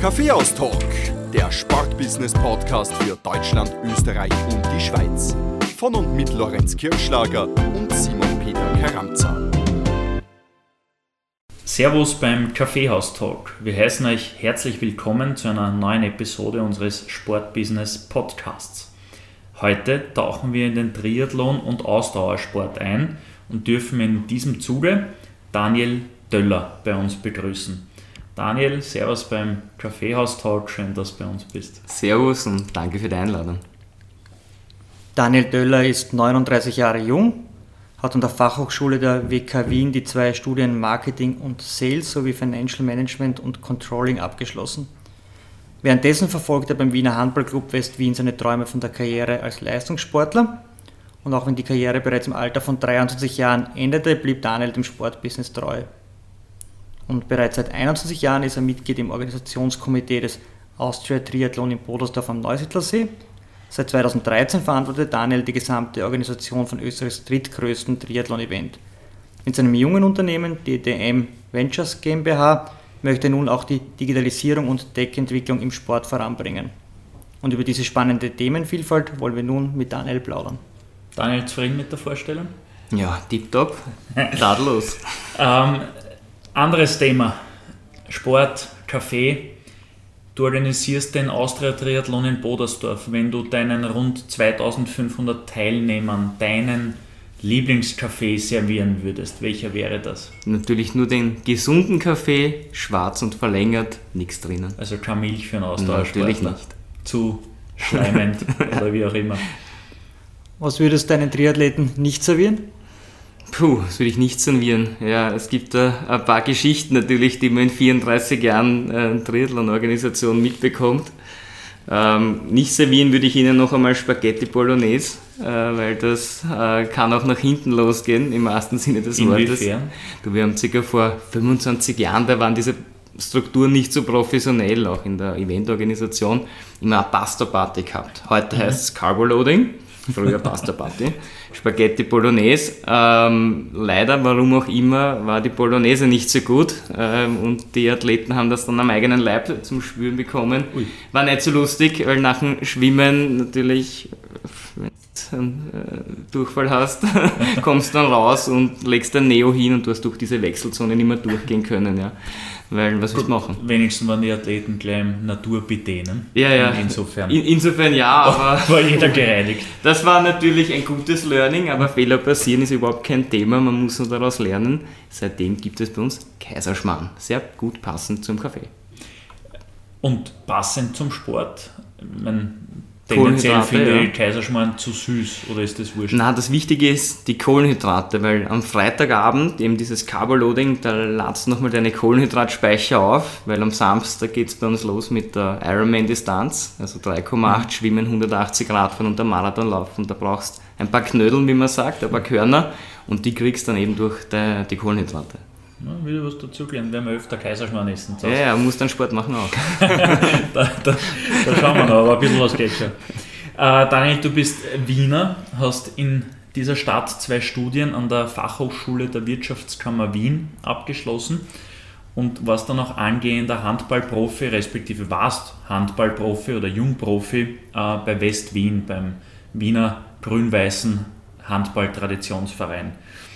Kaffeehaus-Talk, der Sportbusiness-Podcast für Deutschland, Österreich und die Schweiz. Von und mit Lorenz Kirschlager und Simon Peter Karamza. Servus beim Kaffeehaus-Talk. Wir heißen euch herzlich willkommen zu einer neuen Episode unseres Sportbusiness-Podcasts. Heute tauchen wir in den Triathlon- und Ausdauersport ein und dürfen in diesem Zuge Daniel Döller bei uns begrüßen. Daniel, servus beim Kaffeehaus-Talk, schön, dass du bei uns bist. Servus und danke für die Einladung. Daniel Döller ist 39 Jahre jung, hat an der Fachhochschule der WK Wien die 2 Studien Marketing und Sales sowie Financial Management und Controlling abgeschlossen. Währenddessen verfolgt er beim Wiener Handballclub West-Wien seine Träume von der Karriere als Leistungssportler. Und auch wenn die Karriere bereits im Alter von 23 Jahren endete, blieb Daniel dem Sportbusiness treu. Und bereits seit 21 Jahren ist er Mitglied im Organisationskomitee des Austria Triathlon in Bodersdorf am Neusiedlersee. Seit 2013 verantwortet Daniel die gesamte Organisation von Österreichs drittgrößten Triathlon-Event. Mit seinem jungen Unternehmen DDM Ventures GmbH möchte er nun auch die Digitalisierung und Tech-Entwicklung im Sport voranbringen. Und über diese spannende Themenvielfalt wollen wir nun mit Daniel plaudern. Daniel, zufrieden mit der Vorstellung? Ja, tipptopp. Tadellos. Anderes Thema, Sport, Kaffee. Du organisierst den Austria Triathlon in Bodersdorf. Wenn du deinen rund 2500 Teilnehmern deinen Lieblingskaffee servieren würdest, welcher wäre das? Natürlich nur den gesunden Kaffee, schwarz und verlängert, nichts drinnen. Also keine Milch für einen Ausdauersportler. Natürlich nicht. Zu schleimend oder wie auch immer. Was würdest du deinen Triathleten nicht servieren? Das würde ich nicht servieren. Ja, es gibt da ein paar Geschichten natürlich, die man in 34 Jahren Triathlon-Organisation mitbekommt. Nicht servieren würde ich Ihnen noch einmal Spaghetti Bolognese, weil das kann auch nach hinten losgehen, im wahrsten Sinne des Wortes. Inwiefern? Wir haben ca. vor 25 Jahren, da waren diese Strukturen nicht so professionell, auch in der Eventorganisation, immer eine Pasta-Party gehabt. Heute heißt es Carbo-Loading. Früher Pasta Party, Spaghetti Bolognese. Leider, warum auch immer, war die Bolognese nicht so gut und die Athleten haben das dann am eigenen Leib zum Spüren bekommen. Ui. War nicht so lustig, weil nach dem Schwimmen natürlich, wenn du einen Durchfall hast, kommst dann raus und legst ein Neo hin und du hast durch diese Wechselzone nicht mehr durchgehen können. Ja. Weil, was willst du machen? Wenigstens waren die Athleten gleich im Naturbidee, ne? Ja. Insofern ja, aber war jeder gereinigt. Das war natürlich ein gutes Learning, aber Fehler passieren ist überhaupt kein Thema, man muss nur daraus lernen. Seitdem gibt es bei uns Kaiserschmarrn, sehr gut passend zum Kaffee. Und passend zum Sport? Tendenziell finde ich Kaiserschmarrn zu süß, oder ist das wurscht? Nein, das Wichtige ist die Kohlenhydrate, weil am Freitagabend, eben dieses Carbo-Loading, da ladst du nochmal deine Kohlenhydratspeicher auf, weil am Samstag geht es bei uns los mit der Ironman-Distanz, also 3,8 Schwimmen, 180 Radfahren und der Marathonlauf. Und da brauchst du ein paar Knödeln, wie man sagt, ein paar Körner und die kriegst du dann eben durch die Kohlenhydrate. Ja, wieder was dazugelernt, werden wir öfter Kaiserschmarrn essen. Ja, muss dann Sport machen auch. da schauen wir noch, aber ein bisschen was geht schon. Daniel, du bist Wiener, hast in dieser Stadt 2 Studien an der Fachhochschule der Wirtschaftskammer Wien abgeschlossen und warst dann auch angehender Handballprofi, respektive warst Handballprofi oder Jungprofi bei West-Wien, beim Wiener grün-weißen Handball-Traditionsverein.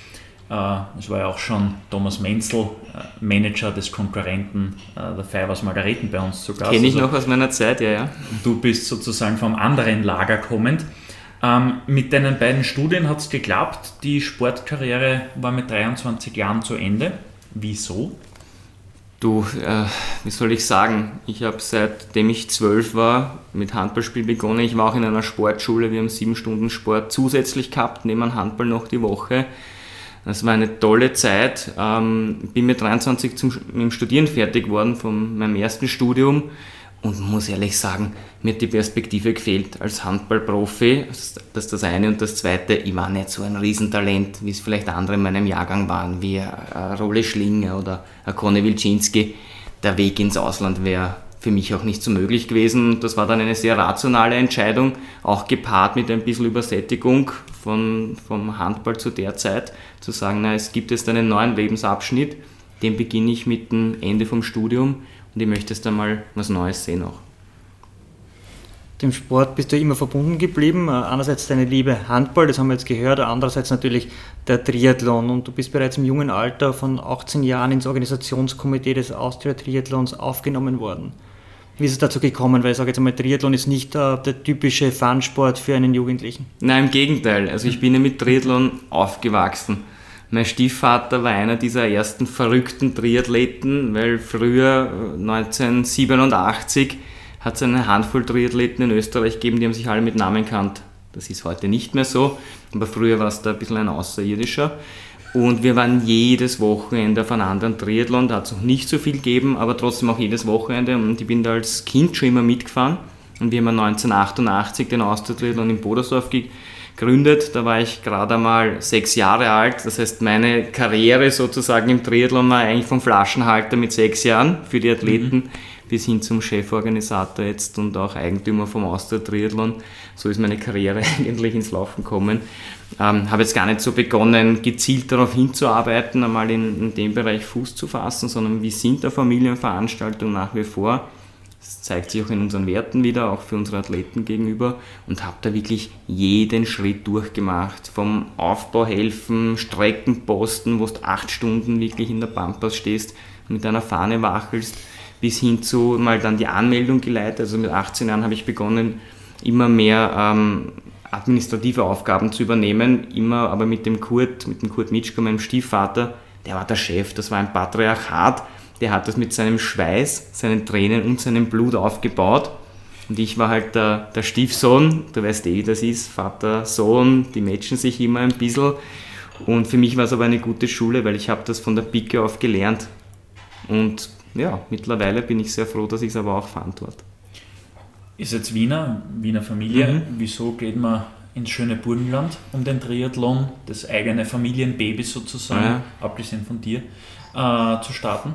Es war ja auch schon Thomas Menzel, Manager des Konkurrenten der Feiwas Margareten bei uns zu Gast. Kenne ich noch aus meiner Zeit, ja. Du bist sozusagen vom anderen Lager kommend. Mit deinen beiden Studien hat es geklappt. Die Sportkarriere war mit 23 Jahren zu Ende. Wieso? Wie soll ich sagen? Ich habe seitdem ich 12 war mit Handballspiel begonnen. Ich war auch in einer Sportschule. Wir haben 7 Stunden Sport zusätzlich gehabt, neben Handball noch die Woche. Das war eine tolle Zeit. Bin mit 23 mit dem Studieren fertig geworden von meinem ersten Studium und muss ehrlich sagen, mir hat die Perspektive gefehlt als Handballprofi. Das ist das eine. Und das zweite, ich war nicht so ein Riesentalent, wie es vielleicht andere in meinem Jahrgang waren, wie Rolle Schlinger oder Conny Wilczynski. Der Weg ins Ausland wäre für mich auch nicht so möglich gewesen. Das war dann eine sehr rationale Entscheidung, auch gepaart mit ein bisschen Übersättigung vom Handball zu der Zeit, zu sagen, es gibt jetzt einen neuen Lebensabschnitt, den beginne ich mit dem Ende vom Studium und ich möchte jetzt einmal was Neues sehen auch. Dem Sport bist du immer verbunden geblieben. Einerseits deine Liebe Handball, das haben wir jetzt gehört, andererseits natürlich der Triathlon. Und du bist bereits im jungen Alter von 18 Jahren ins Organisationskomitee des Austria Triathlons aufgenommen worden. Wie ist es dazu gekommen? Weil ich sage jetzt einmal, Triathlon ist nicht der typische Fun-Sport für einen Jugendlichen. Nein, im Gegenteil. Also ich bin ja mit Triathlon aufgewachsen. Mein Stiefvater war einer dieser ersten verrückten Triathleten, weil früher, 1987, hat es eine Handvoll Triathleten in Österreich gegeben, die haben sich alle mit Namen kannt. Das ist heute nicht mehr so, aber früher war es da ein bisschen ein Außerirdischer. Und wir waren jedes Wochenende auf einem anderen Triathlon, da hat es noch nicht so viel gegeben, aber trotzdem auch jedes Wochenende. Und ich bin da als Kind schon immer mitgefahren. Und wir haben 1988 den Austria Triathlon in Bodersdorf gegründet. Da war ich gerade einmal 6 Jahre alt. Das heißt, meine Karriere sozusagen im Triathlon war eigentlich vom Flaschenhalter mit 6 Jahren für die Athleten bis hin zum Cheforganisator jetzt und auch Eigentümer vom Austria Triathlon. So ist meine Karriere eigentlich ins Laufen gekommen. Habe jetzt gar nicht so begonnen, gezielt darauf hinzuarbeiten, einmal in dem Bereich Fuß zu fassen, sondern wir sind eine Familienveranstaltung nach wie vor. Das zeigt sich auch in unseren Werten wieder, auch für unsere Athleten gegenüber, und habe da wirklich jeden Schritt durchgemacht. Vom Aufbau helfen, Streckenposten, wo du 8 Stunden wirklich in der Pampas stehst, mit einer Fahne wachelst, bis hin zu mal dann die Anmeldung geleitet. Also mit 18 Jahren habe ich begonnen, immer mehr administrative Aufgaben zu übernehmen, immer aber mit dem Kurt Mitschko, meinem Stiefvater, der war der Chef, das war ein Patriarchat, der hat das mit seinem Schweiß, seinen Tränen und seinem Blut aufgebaut. Und ich war halt der Stiefsohn, du weißt wie das ist, Vater, Sohn, die matchen sich immer ein bisschen. Und für mich war es aber eine gute Schule, weil ich habe das von der Pike auf gelernt. Und ja, mittlerweile bin ich sehr froh, dass ich es aber auch fand dort. Ist jetzt Wiener Familie. Wieso geht man ins schöne Burgenland, um den Triathlon, das eigene Familienbaby sozusagen, abgesehen von dir, zu starten?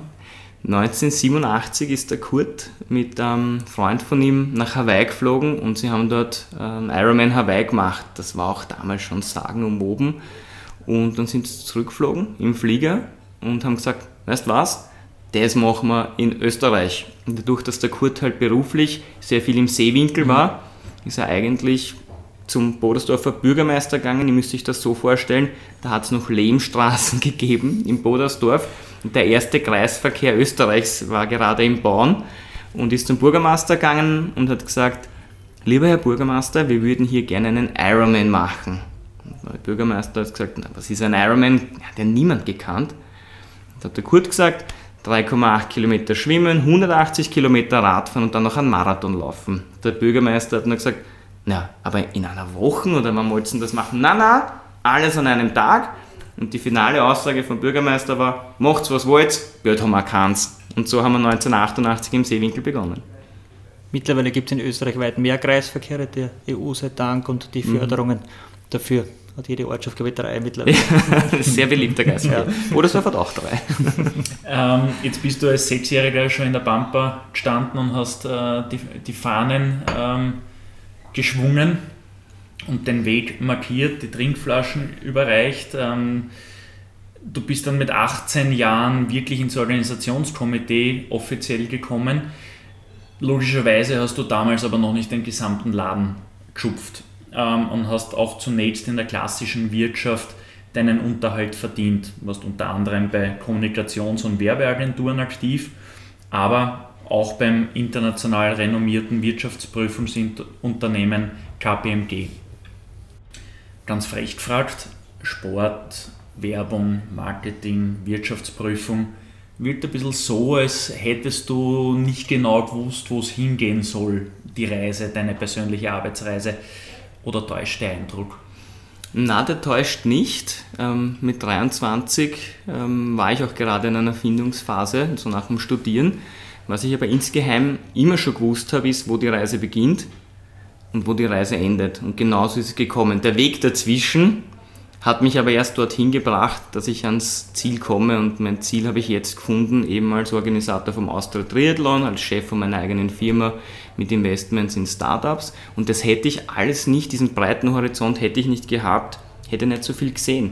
1987 ist der Kurt mit einem Freund von ihm nach Hawaii geflogen und sie haben dort Ironman Hawaii gemacht. Das war auch damals schon sagenumwoben. Und dann sind sie zurückgeflogen im Flieger und haben gesagt, weißt du was? Das machen wir in Österreich. Und dadurch, dass der Kurt halt beruflich sehr viel im Seewinkel war, ist er eigentlich zum Bodersdorfer Bürgermeister gegangen. Ihr müsst euch das so vorstellen, da hat es noch Lehmstraßen gegeben in Bodersdorf. Und der erste Kreisverkehr Österreichs war gerade im Bauen und ist zum Bürgermeister gegangen und hat gesagt, lieber Herr Bürgermeister, wir würden hier gerne einen Ironman machen. Und der Bürgermeister hat gesagt, na, was ist ein Ironman? Hat ja niemand gekannt. Da hat der Kurt gesagt, 3,8 Kilometer schwimmen, 180 Kilometer Radfahren und dann noch einen Marathon laufen. Der Bürgermeister hat nur gesagt, na, aber in einer Woche oder wann wolltest du das machen? Na, alles an einem Tag. Und die finale Aussage vom Bürgermeister war, macht's was wollt, Geld haben wir keins. Und so haben wir 1988 im Seewinkel begonnen. Mittlerweile gibt es in Österreich weit mehr Kreisverkehre der EU sei Dank und die Förderungen dafür. Hat jede Ortschaft, glaube ich, 3 mittlerweile. Sehr beliebter Kreisverkehr. Bodersdorf hat auch 3. Jetzt bist du als 6-Jähriger schon in der Pampa gestanden und hast die Fahnen geschwungen und den Weg markiert, die Trinkflaschen überreicht. Du bist dann mit 18 Jahren wirklich ins Organisationskomitee offiziell gekommen. Logischerweise hast du damals aber noch nicht den gesamten Laden geschupft und hast auch zunächst in der klassischen Wirtschaft deinen Unterhalt verdient. Du warst unter anderem bei Kommunikations- und Werbeagenturen aktiv, aber auch beim international renommierten Wirtschaftsprüfungsunternehmen KPMG. Ganz frech gefragt, Sport, Werbung, Marketing, Wirtschaftsprüfung, wirkt ein bisschen so, als hättest du nicht genau gewusst, wo es hingehen soll, die Reise, deine persönliche Arbeitsreise, oder täuscht der Eindruck? Na, der täuscht nicht. Mit 23 war ich auch gerade in einer Findungsphase, so nach dem Studieren. Was ich aber insgeheim immer schon gewusst habe, ist, wo die Reise beginnt und wo die Reise endet. Und genauso ist es gekommen. Der Weg dazwischen hat mich aber erst dorthin gebracht, dass ich ans Ziel komme, und mein Ziel habe ich jetzt gefunden, eben als Organisator vom Austria Triathlon, als Chef von meiner eigenen Firma mit Investments in Startups, und das hätte ich alles nicht, diesen breiten Horizont hätte ich nicht gehabt, hätte nicht so viel gesehen.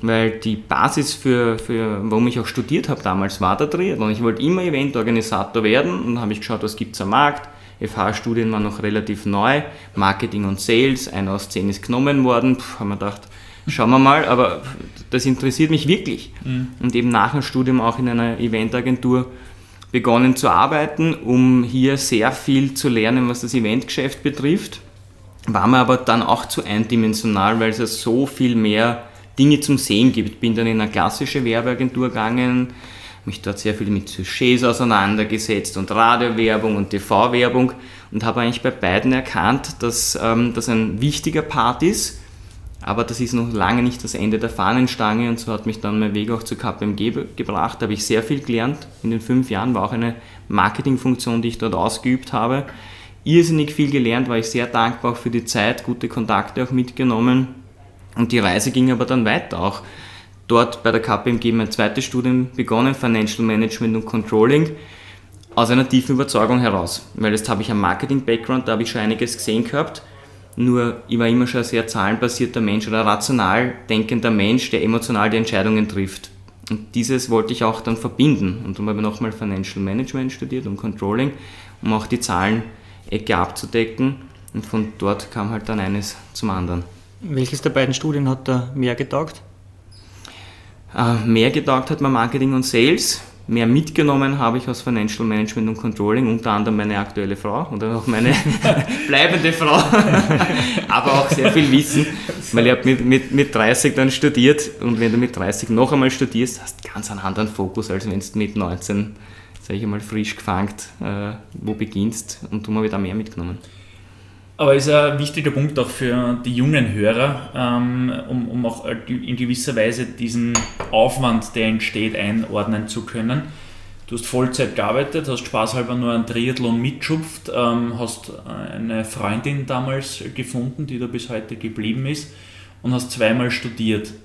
weil die Basis für warum ich auch studiert habe damals, war der Triathlon. Ich wollte immer Eventorganisator werden und dann habe ich geschaut, was gibt es am Markt. FH-Studien waren noch relativ neu, Marketing und Sales, 1 aus 10 ist genommen worden, haben wir gedacht, schauen wir mal, aber das interessiert mich wirklich. Und eben nach dem Studium auch in einer Eventagentur begonnen zu arbeiten, um hier sehr viel zu lernen, was das Eventgeschäft betrifft. War mir aber dann auch zu eindimensional, weil es ja so viel mehr Dinge zum Sehen gibt. Bin dann in eine klassische Werbeagentur gegangen, mich dort sehr viel mit Sujets auseinandergesetzt und Radiowerbung und TV-Werbung und habe eigentlich bei beiden erkannt, dass das ein wichtiger Part ist, aber das ist noch lange nicht das Ende der Fahnenstange und so hat mich dann mein Weg auch zur KPMG gebracht. Da habe ich sehr viel gelernt. In den 5 Jahren war auch eine Marketingfunktion, die ich dort ausgeübt habe. Irrsinnig viel gelernt, war ich sehr dankbar auch für die Zeit, gute Kontakte auch mitgenommen und die Reise ging aber dann weiter auch. Dort bei der KPMG mein zweites Studium begonnen, Financial Management und Controlling, aus einer tiefen Überzeugung heraus. Weil jetzt habe ich einen Marketing-Background, da habe ich schon einiges gesehen gehabt, nur ich war immer schon ein sehr zahlenbasierter Mensch oder rational denkender Mensch, der emotional die Entscheidungen trifft. Und dieses wollte ich auch dann verbinden. Und darum habe ich nochmal Financial Management studiert und Controlling, um auch die Zahlenecke abzudecken. Und von dort kam halt dann eines zum anderen. Welches der beiden Studien hat da mehr getaugt? Mehr getaugt hat mir Marketing und Sales, mehr mitgenommen habe ich aus Financial Management und Controlling, unter anderem meine aktuelle Frau oder auch meine bleibende Frau, aber auch sehr viel Wissen, weil ich habe mit 30 dann studiert und wenn du mit 30 noch einmal studierst, hast du ganz einen anderen Fokus, als wenn du mit 19, sage ich einmal, frisch gefangen wo beginnst und darum habe ich da mehr mitgenommen. Aber ist ein wichtiger Punkt auch für die jungen Hörer, um auch in gewisser Weise diesen Aufwand, der entsteht, einordnen zu können. Du hast Vollzeit gearbeitet, hast spaßhalber nur einen Triathlon mitschupft, hast eine Freundin damals gefunden, die da bis heute geblieben ist und hast 2-mal studiert.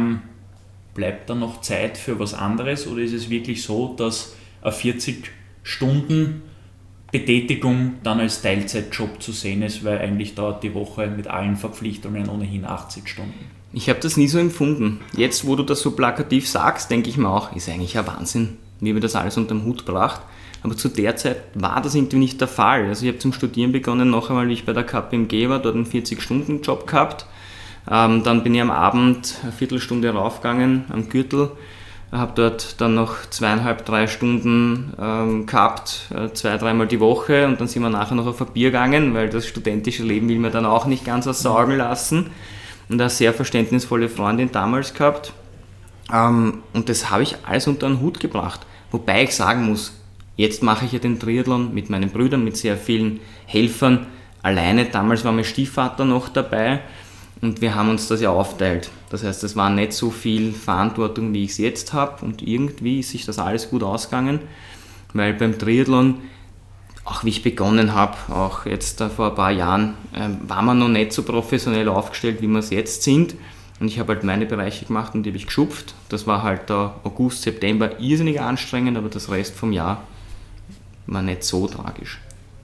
Bleibt da noch Zeit für was anderes oder ist es wirklich so, dass eine 40 Stunden Betätigung dann als Teilzeitjob zu sehen ist, weil eigentlich dauert die Woche mit allen Verpflichtungen ohnehin 80 Stunden. Ich habe das nie so empfunden. Jetzt, wo du das so plakativ sagst, denke ich mir auch, ist eigentlich ein Wahnsinn, wie wir das alles unter den Hut gebracht. Aber zu der Zeit war das irgendwie nicht der Fall. Also ich habe zum Studieren begonnen, noch einmal, wie ich bei der KPMG war, dort einen 40-Stunden-Job gehabt. Dann bin ich am Abend eine Viertelstunde raufgegangen am Gürtel, habe dort dann noch 2,5-3 Stunden gehabt, 2-3 Mal die Woche und dann sind wir nachher noch auf ein Bier gegangen, weil das studentische Leben will man dann auch nicht ganz aussaugen lassen. Und eine sehr verständnisvolle Freundin damals gehabt. Und das habe ich alles unter den Hut gebracht. Wobei ich sagen muss, jetzt mache ich ja den Triathlon mit meinen Brüdern, mit sehr vielen Helfern alleine. Damals war mein Stiefvater noch dabei. Und wir haben uns das ja aufteilt. Das heißt, es war nicht so viel Verantwortung, wie ich es jetzt habe. Und irgendwie ist sich das alles gut ausgegangen. Weil beim Triathlon, auch wie ich begonnen habe, auch jetzt vor ein paar Jahren, war man noch nicht so professionell aufgestellt, wie wir es jetzt sind. Und ich habe halt meine Bereiche gemacht und die habe ich geschupft. Das war halt der August, September irrsinnig anstrengend, aber das Rest vom Jahr war nicht so tragisch.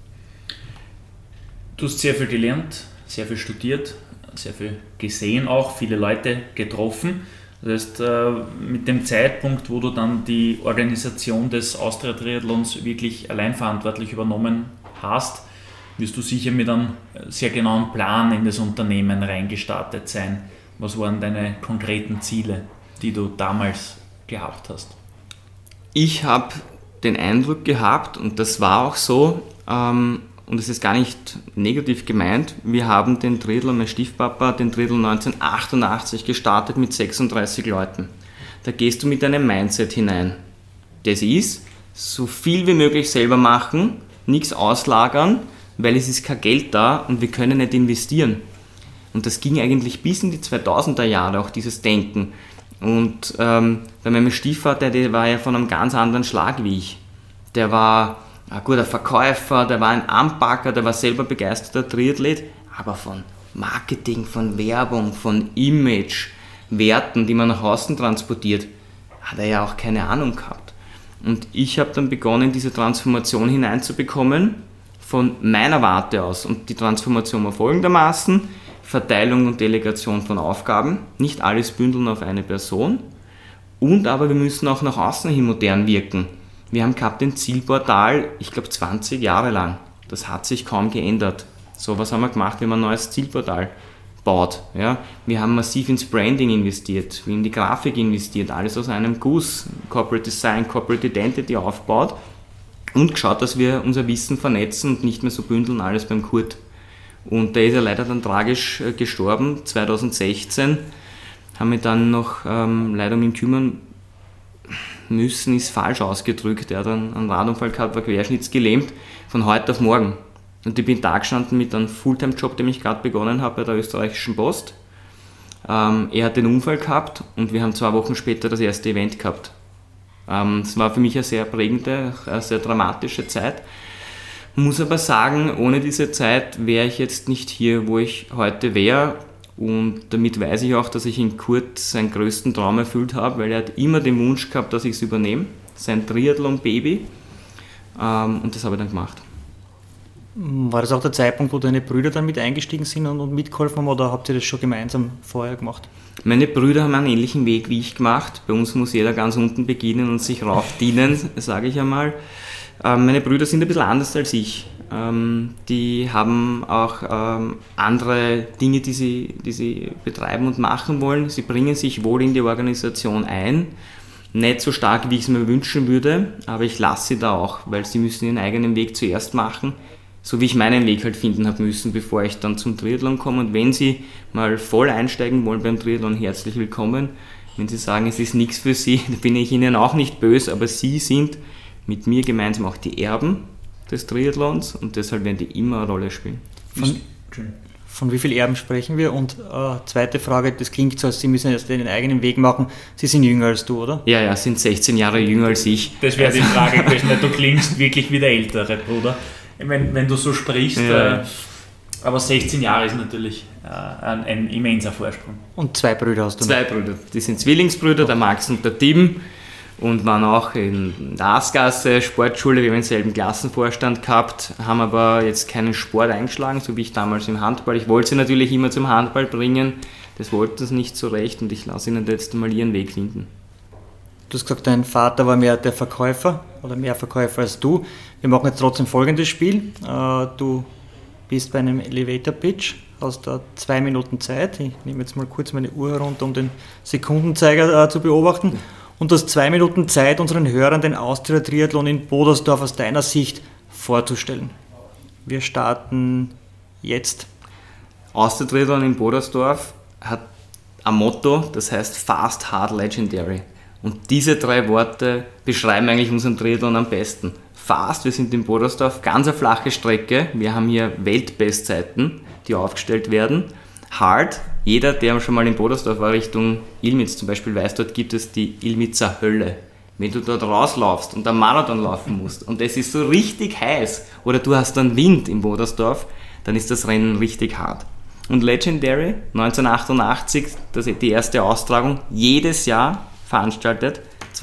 Du hast sehr viel gelernt, sehr viel studiert, sehr viel gesehen auch, viele Leute getroffen. Das heißt, mit dem Zeitpunkt, wo du dann die Organisation des Austria Triathlons wirklich allein verantwortlich übernommen hast, wirst du sicher mit einem sehr genauen Plan in das Unternehmen reingestartet sein. Was waren deine konkreten Ziele, die du damals gehabt hast? Ich habe den Eindruck gehabt, und das war auch so, und es ist gar nicht negativ gemeint, wir haben den Triathlon, mein Stiefpapa hat den Triathlon 1988 gestartet mit 36 Leuten. Da gehst du mit einem Mindset hinein. Das ist, so viel wie möglich selber machen, nichts auslagern, weil es ist kein Geld da und wir können nicht investieren. Und das ging eigentlich bis in die 2000er Jahre, auch dieses Denken. Und bei meinem Stiefvater, der war ja von einem ganz anderen Schlag wie ich. Der war ein guter Verkäufer, der war ein Anpacker, der war selber begeisterter Triathlet, aber von Marketing, von Werbung, von Image, Werten, die man nach außen transportiert, hat er ja auch keine Ahnung gehabt. Und ich habe dann begonnen, diese Transformation hineinzubekommen, von meiner Warte aus. Und die Transformation war folgendermaßen: Verteilung und Delegation von Aufgaben, nicht alles bündeln auf eine Person. Und aber wir müssen auch nach außen hin modern wirken. Wir haben gehabt ein Zielportal, ich glaube 20 Jahre lang. Das hat sich kaum geändert. So, was haben wir gemacht? Wir haben ein neues Zielportal gebaut. Ja? Wir haben massiv ins Branding investiert, in die Grafik investiert, alles aus einem Guss, Corporate Design, Corporate Identity aufgebaut und geschaut, dass wir unser Wissen vernetzen und nicht mehr so bündeln, alles beim Kurt. Und der ist ja leider dann tragisch gestorben, 2016. Haben wir dann noch leider um ihn kümmern müssen, ist falsch ausgedrückt. Er hat einen Radunfall gehabt, war querschnittsgelähmt, von heute auf morgen. Und ich bin da gestanden mit einem Fulltime-Job, den ich gerade begonnen habe bei der Österreichischen Post. Er hat den Unfall gehabt und wir haben 2 Wochen später das erste Event gehabt. Es war für mich eine sehr prägende, eine sehr dramatische Zeit. Muss aber sagen, ohne diese Zeit wäre ich jetzt nicht hier, wo ich heute wäre. Und damit weiß ich auch, dass ich in Kurt seinen größten Traum erfüllt habe, weil er hat immer den Wunsch gehabt, dass ich es übernehme. Sein Triathlon-Baby. Und das habe ich dann gemacht. War das auch der Zeitpunkt, wo deine Brüder dann mit eingestiegen sind und mitgeholfen haben, oder habt ihr das schon gemeinsam vorher gemacht? Meine Brüder haben einen ähnlichen Weg wie ich gemacht. Bei uns muss jeder ganz unten beginnen und sich raufdienen, sage ich einmal. Meine Brüder sind ein bisschen anders als ich. Die haben auch andere Dinge, die sie betreiben und machen wollen. Sie bringen sich wohl in die Organisation ein. Nicht so stark, wie ich es mir wünschen würde, aber ich lasse sie da auch, weil sie müssen ihren eigenen Weg zuerst machen, so wie ich meinen Weg halt finden habe müssen, bevor ich dann zum Triathlon komme. Und wenn sie mal voll einsteigen wollen beim Triathlon, herzlich willkommen. Wenn sie sagen, es ist nichts für sie, da bin ich ihnen auch nicht böse, aber sie sind mit mir gemeinsam auch die Erben des Triathlons und deshalb werden die immer eine Rolle spielen. Von wie vielen Erben sprechen wir? Und zweite Frage, das klingt so, als Sie müssen jetzt den eigenen Weg machen. Sie sind jünger als du, oder? Ja, sind 16 Jahre jünger als ich. Das wäre die Frage gewesen, weil du klingst wirklich wie der ältere Bruder. Wenn du so sprichst, Ja. Aber 16 Jahre ist natürlich ein immenser Vorsprung. Und 2 Brüder hast du noch? 2 Brüder, die sind Zwillingsbrüder, der Max und der Tim. Und waren auch in der Aasgasse, Sportschule, wir haben denselben Klassenvorstand gehabt, haben aber jetzt keinen Sport eingeschlagen, so wie ich damals im Handball. Ich wollte sie natürlich immer zum Handball bringen, das wollten sie nicht so recht und ich lasse ihnen jetzt mal ihren Weg finden. Du hast gesagt, dein Vater war mehr der Verkäufer oder mehr Verkäufer als du. Wir machen jetzt trotzdem folgendes Spiel. Du bist bei einem Elevator Pitch, hast da 2 Minuten Zeit. Ich nehme jetzt mal kurz meine Uhr herunter, um den Sekundenzeiger zu beobachten. Und du hast 2 Minuten Zeit, unseren Hörern den Austria Triathlon in Bodersdorf aus deiner Sicht vorzustellen. Wir starten jetzt. Austria Triathlon in Bodersdorf hat ein Motto, das heißt Fast, Hard, Legendary. Und diese 3 Worte beschreiben eigentlich unseren Triathlon am besten. Fast, wir sind in Bodersdorf, ganz eine flache Strecke. Wir haben hier Weltbestzeiten, die aufgestellt werden. Hard, jeder, der schon mal in Bodersdorf war, Richtung Ilmitz zum Beispiel, weiß, dort gibt es die Ilmitzer Hölle. Wenn du dort rauslaufst und einen Marathon laufen musst und es ist so richtig heiß oder du hast dann Wind in Bodersdorf, dann ist das Rennen richtig hart. Und Legendary, 1988, das ist die erste Austragung, jedes Jahr veranstaltet,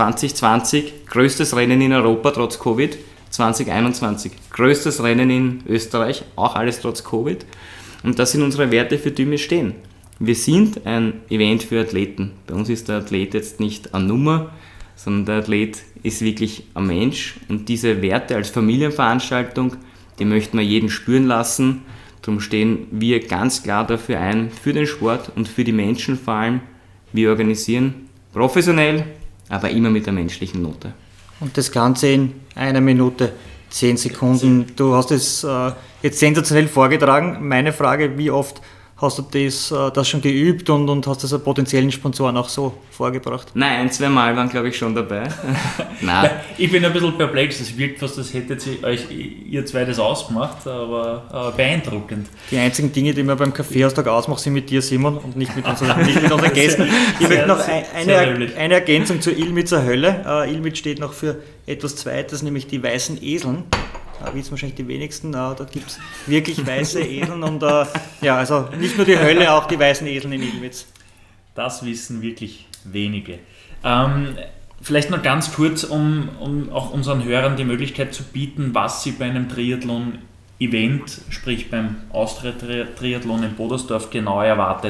2020, größtes Rennen in Europa trotz Covid, 2021, größtes Rennen in Österreich, auch alles trotz Covid. Und das sind unsere Werte, für die wir stehen. Wir sind ein Event für Athleten. Bei uns ist der Athlet jetzt nicht eine Nummer, sondern der Athlet ist wirklich ein Mensch. Und diese Werte als Familienveranstaltung, die möchten wir jeden spüren lassen. Darum stehen wir ganz klar dafür ein, für den Sport und für die Menschen vor allem. Wir organisieren professionell, aber immer mit der menschlichen Note. Und das Ganze in 1 Minute 10 Sekunden. Du hast es jetzt sensationell vorgetragen. Meine Frage, wie oft hast du das schon geübt und hast das an potenziellen Sponsoren auch so vorgebracht? Nein, 1-2 Mal waren, glaube ich, schon dabei. Nein. Ich bin ein bisschen perplex, es wirkt fast, als hättet ihr 2 das ausgemacht, aber beeindruckend. Die einzigen Dinge, die wir beim Kaffeeaustag ausmachen, sind mit dir, Simon, und nicht mit unseren Gästen. Ich möchte noch eine Ergänzung zur Ilmitzer Hölle. Ilmitz steht noch für etwas Zweites, nämlich die weißen Eseln. Wissen wahrscheinlich die wenigsten, da gibt es wirklich weiße Eseln und also nicht nur die Hölle, auch die weißen Eseln in Ilmitz. Das wissen wirklich wenige. Vielleicht noch ganz kurz, um auch unseren Hörern die Möglichkeit zu bieten, was sie bei einem Triathlon Event, sprich beim Austria-Triathlon in Bodersdorf genau erwartet?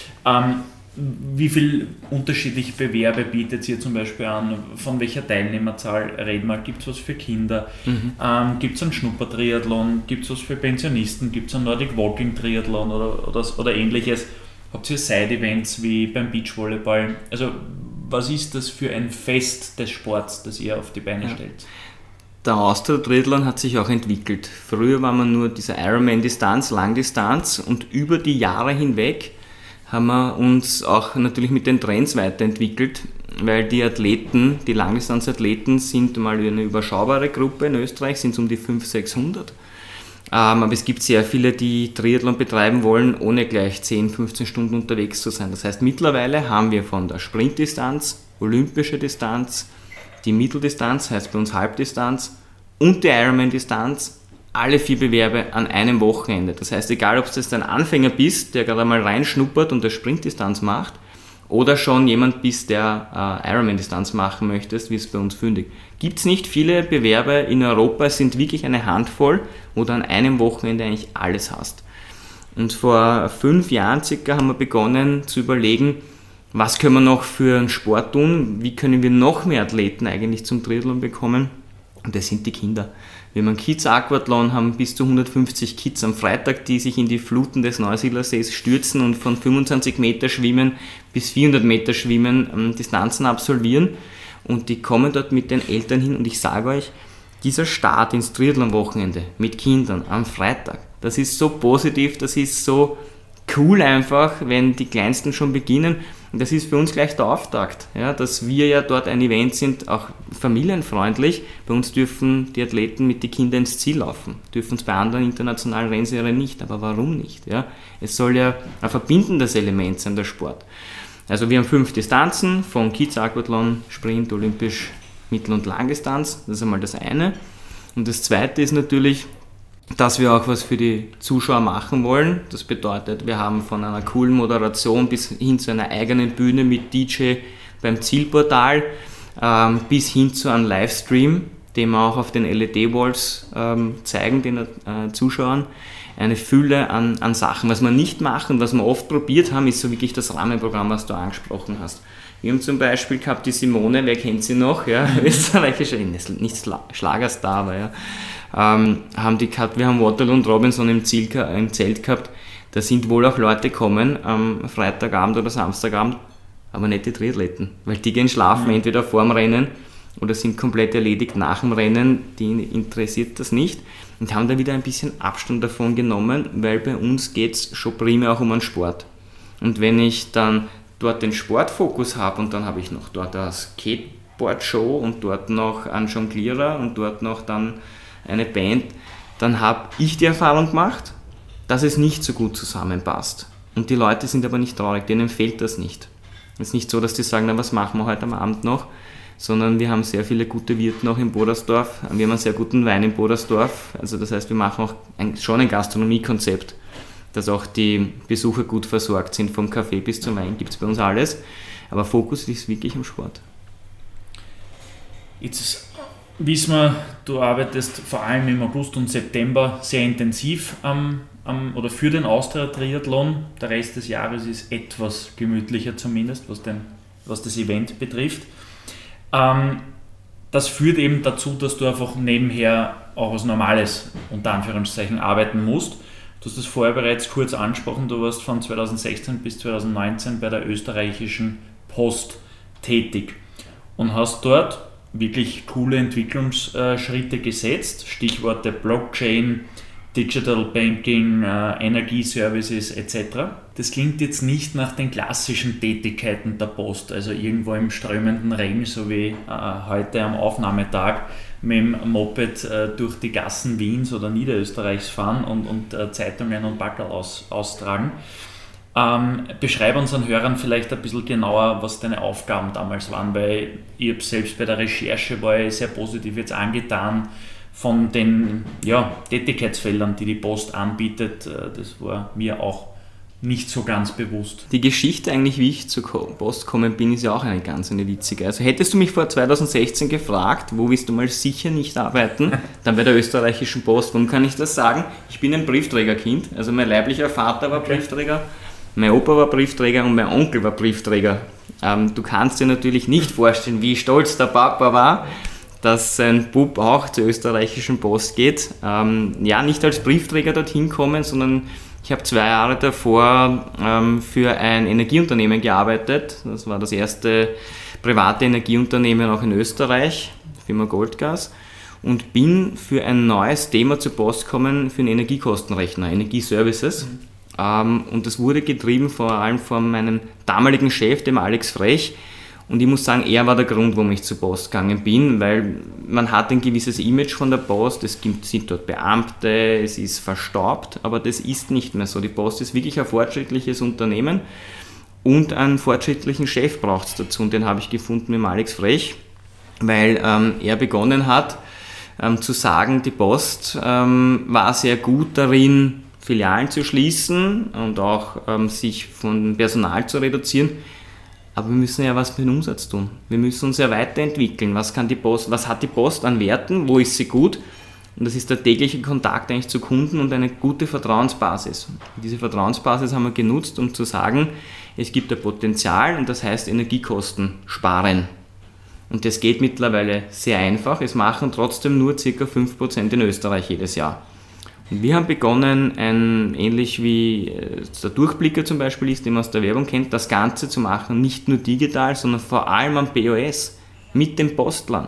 Wie viele unterschiedliche Bewerbe bietet ihr zum Beispiel an? Von welcher Teilnehmerzahl reden wir? Gibt es was für Kinder? Gibt es einen Schnuppertriathlon? Gibt es was für Pensionisten? Gibt es einen Nordic Walking Triathlon oder ähnliches? Habt ihr Side-Events wie beim Beachvolleyball? Also was ist das für ein Fest des Sports, das ihr auf die Beine stellt? Der Austria-Triathlon hat sich auch entwickelt. Früher war man nur diese Ironman-Distanz, Langdistanz, und über die Jahre hinweg haben wir uns auch natürlich mit den Trends weiterentwickelt, weil die Athleten, die Langdistanzathleten sind mal eine überschaubare Gruppe in Österreich, sind es um die 500-600. Aber es gibt sehr viele, die Triathlon betreiben wollen, ohne gleich 10-15 Stunden unterwegs zu sein. Das heißt, mittlerweile haben wir von der Sprintdistanz, olympische Distanz, die Mitteldistanz, heißt bei uns Halbdistanz, und die Ironman-Distanz, alle 4 Bewerbe an einem Wochenende. Das heißt, egal ob du jetzt ein Anfänger bist, der gerade mal reinschnuppert und eine Sprintdistanz macht, oder schon jemand bist, der Ironman-Distanz machen möchtest, wie es bei uns fündig. Gibt es nicht viele Bewerbe in Europa, es sind wirklich eine Handvoll, wo du an einem Wochenende eigentlich alles hast. Und vor 5 Jahren circa haben wir begonnen zu überlegen, was können wir noch für einen Sport tun, wie können wir noch mehr Athleten eigentlich zum Triathlon bekommen, und das sind die Kinder. Wir haben einen Kids-Aquathlon, haben bis zu 150 Kids am Freitag, die sich in die Fluten des Neusiedlersees stürzen und von 25 Meter Schwimmen bis 400 Meter Schwimmen Distanzen absolvieren. Und die kommen dort mit den Eltern hin, und ich sage euch, dieser Start ins Triathlon-Wochenende mit Kindern am Freitag, das ist so positiv, das ist so cool einfach, wenn die Kleinsten schon beginnen. Und das ist für uns gleich der Auftakt, ja, dass wir ja dort ein Event sind, auch familienfreundlich. Bei uns dürfen die Athleten mit den Kindern ins Ziel laufen, dürfen es bei anderen internationalen Rennserien nicht, aber warum nicht? Ja? Es soll ja ein verbindendes Element sein, der Sport. Also wir haben 5 Distanzen, von Kids Aquathlon, Sprint, Olympisch, Mittel- und Langdistanz, das ist einmal das eine. Und das zweite ist natürlich, dass wir auch was für die Zuschauer machen wollen. Das bedeutet, wir haben von einer coolen Moderation bis hin zu einer eigenen Bühne mit DJ beim Zielportal bis hin zu einem Livestream, den wir auch auf den LED-Walls zeigen, den Zuschauern. Eine Fülle an Sachen. Was wir nicht machen, was wir oft probiert haben, ist so wirklich das Rahmenprogramm, was du angesprochen hast. Wir haben zum Beispiel gehabt die Simone, wer kennt sie noch? Ja, österreichische, nicht Schlagerstar, aber ja. Haben die gehabt, wir haben Waterloo und Robinson im Zelt gehabt, da sind wohl auch Leute gekommen am Freitagabend oder Samstagabend, aber nicht die Triathleten, weil die gehen schlafen, entweder vor dem Rennen oder sind komplett erledigt nach dem Rennen, die interessiert das nicht, und haben da wieder ein bisschen Abstand davon genommen, weil bei uns geht es schon primär auch um einen Sport. Und wenn ich dann dort den Sportfokus habe und dann habe ich noch dort eine Skateboard-Show und dort noch einen Jonglierer und dort noch dann eine Band, dann habe ich die Erfahrung gemacht, dass es nicht so gut zusammenpasst. Und die Leute sind aber nicht traurig, denen fehlt das nicht. Es ist nicht so, dass die sagen, na, was machen wir heute am Abend noch, sondern wir haben sehr viele gute Wirte noch in Bodersdorf, wir haben einen sehr guten Wein in Bodersdorf, also das heißt, wir machen auch schon ein Gastronomiekonzept, dass auch die Besucher gut versorgt sind, vom Kaffee bis zum Wein gibt es bei uns alles, aber Fokus ist wirklich am Sport. Jetzt wissen wir, du arbeitest vor allem im August und September sehr intensiv oder für den Austria-Triathlon. Der Rest des Jahres ist etwas gemütlicher zumindest, was das Event betrifft. Das führt eben dazu, dass du einfach nebenher auch was Normales, unter Anführungszeichen, arbeiten musst. Du hast das vorher bereits kurz angesprochen, du warst von 2016 bis 2019 bei der österreichischen Post tätig und hast dort wirklich coole Entwicklungsschritte gesetzt, Stichworte Blockchain, Digital Banking, Energieservices etc. Das klingt jetzt nicht nach den klassischen Tätigkeiten der Post, also irgendwo im strömenden Regen, so wie heute am Aufnahmetag mit dem Moped durch die Gassen Wiens oder Niederösterreichs fahren und Zeitungen und Packerl austragen. Beschreibe unseren Hörern vielleicht ein bisschen genauer, was deine Aufgaben damals waren, weil ich habe selbst bei der Recherche war ich sehr positiv jetzt angetan von den Tätigkeitsfeldern, die die Post anbietet. Das war mir auch nicht so ganz bewusst. Die Geschichte eigentlich, wie ich zur Post gekommen bin, ist ja auch eine ganz witzige. Also hättest du mich vor 2016 gefragt, wo willst du mal sicher nicht arbeiten, dann bei der österreichischen Post. Warum kann ich das sagen? Ich bin ein Briefträgerkind, also mein leiblicher Vater war Briefträger, mein Opa war Briefträger und mein Onkel war Briefträger. Du kannst dir natürlich nicht vorstellen, wie stolz der Papa war, dass sein Bub auch zur österreichischen Post geht. Nicht als Briefträger dorthin kommen, sondern ich habe 2 Jahre davor für ein Energieunternehmen gearbeitet. Das war das erste private Energieunternehmen auch in Österreich, Firma Goldgas. Und bin für ein neues Thema zur Post gekommen, für einen Energiekostenrechner, Energieservices. Und das wurde getrieben vor allem von meinem damaligen Chef, dem Alex Frech. Und ich muss sagen, er war der Grund, warum ich zur Post gegangen bin, weil man hat ein gewisses Image von der Post, sind dort Beamte, es ist verstaubt, aber das ist nicht mehr so. Die Post ist wirklich ein fortschrittliches Unternehmen und einen fortschrittlichen Chef braucht es dazu. Und den habe ich gefunden mit Alex Frech, weil er begonnen hat zu sagen, die Post war sehr gut darin, Filialen zu schließen und auch sich von Personal zu reduzieren. Aber wir müssen ja was für den Umsatz tun. Wir müssen uns ja weiterentwickeln. Was hat die Post an Werten? Wo ist sie gut? Und das ist der tägliche Kontakt eigentlich zu Kunden und eine gute Vertrauensbasis. Und diese Vertrauensbasis haben wir genutzt, um zu sagen, es gibt ein Potenzial und das heißt Energiekosten sparen. Und das geht mittlerweile sehr einfach. Es machen trotzdem nur ca. 5% in Österreich jedes Jahr. Und wir haben begonnen, ähnlich wie der Durchblicker zum Beispiel ist, den man aus der Werbung kennt, das Ganze zu machen, nicht nur digital, sondern vor allem am POS, mit dem Postlern.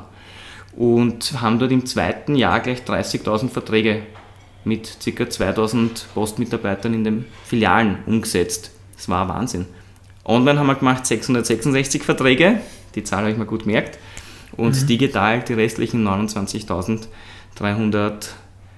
Und haben dort im 2. Jahr gleich 30.000 Verträge mit ca. 2.000 Postmitarbeitern in den Filialen umgesetzt. Das war Wahnsinn. Online haben wir gemacht 666 Verträge, die Zahl habe ich mir gut gemerkt, und digital die restlichen 29.334.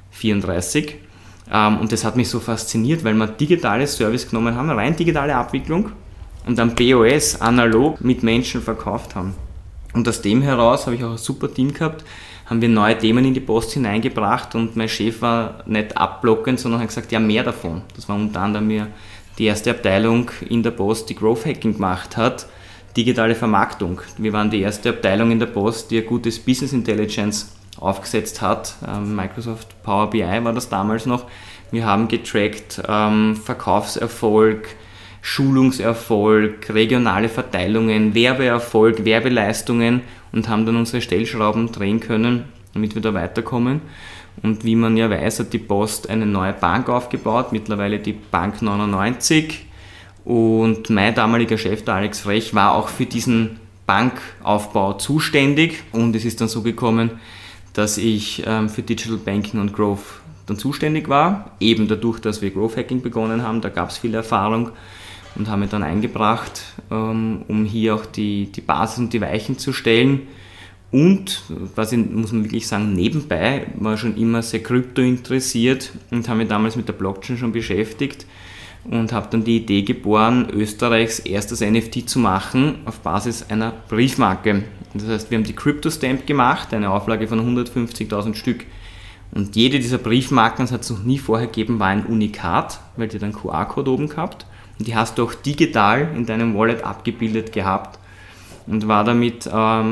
Und das hat mich so fasziniert, weil wir digitales Service genommen haben, rein digitale Abwicklung und am POS analog mit Menschen verkauft haben. Und aus dem heraus habe ich auch ein super Team gehabt, haben wir neue Themen in die Post hineingebracht und mein Chef war nicht abblockend, sondern hat gesagt, ja, mehr davon. Das war unter anderem die erste Abteilung in der Post, die Growth Hacking gemacht hat, digitale Vermarktung. Wir waren die erste Abteilung in der Post, die ein gutes Business Intelligence aufgesetzt hat. Microsoft Power BI war das damals noch. Wir haben getrackt Verkaufserfolg, Schulungserfolg, regionale Verteilungen, Werbeerfolg, Werbeleistungen und haben dann unsere Stellschrauben drehen können, damit wir da weiterkommen. Und wie man ja weiß, hat die Post eine neue Bank aufgebaut, mittlerweile die Bank 99. Und mein damaliger Chef, der Alex Frech, war auch für diesen Bankaufbau zuständig. Und es ist dann so gekommen, dass ich für Digital Banking und Growth dann zuständig war, eben dadurch, dass wir Growth Hacking begonnen haben, da gab es viel Erfahrung und haben mich dann eingebracht, um hier auch die Basis und die Weichen zu stellen. Und, muss man wirklich sagen, nebenbei war schon immer sehr Krypto interessiert und habe mich damals mit der Blockchain schon beschäftigt und habe dann die Idee geboren, Österreichs erstes NFT zu machen auf Basis einer Briefmarke. Das heißt, wir haben die CryptoStamp gemacht, eine Auflage von 150.000 Stück. Und jede dieser Briefmarken, das hat es noch nie vorher gegeben, war ein Unikat, weil die dann QR-Code oben gehabt. Und die hast du auch digital in deinem Wallet abgebildet gehabt und war damit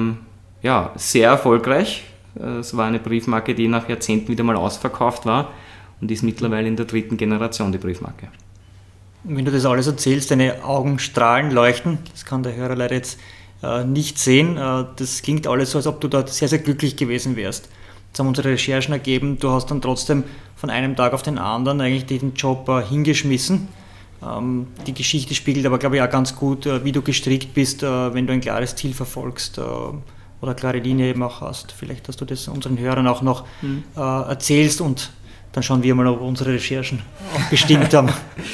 sehr erfolgreich. Es war eine Briefmarke, die nach Jahrzehnten wieder mal ausverkauft war und ist mittlerweile in der 3. Generation die Briefmarke. Wenn du das alles erzählst, deine Augen strahlen, leuchten, das kann der Hörer leider jetzt nicht sehen. Das klingt alles so, als ob du dort sehr, sehr glücklich gewesen wärst. Jetzt haben unsere Recherchen ergeben, du hast dann trotzdem von einem Tag auf den anderen eigentlich den Job hingeschmissen. Die Geschichte spiegelt aber, glaube ich, auch ganz gut, wie du gestrickt bist, wenn du ein klares Ziel verfolgst oder eine klare Linie eben auch hast. Vielleicht, dass du das unseren Hörern auch noch erzählst und dann schauen wir mal, ob unsere Recherchen auch gestimmt haben.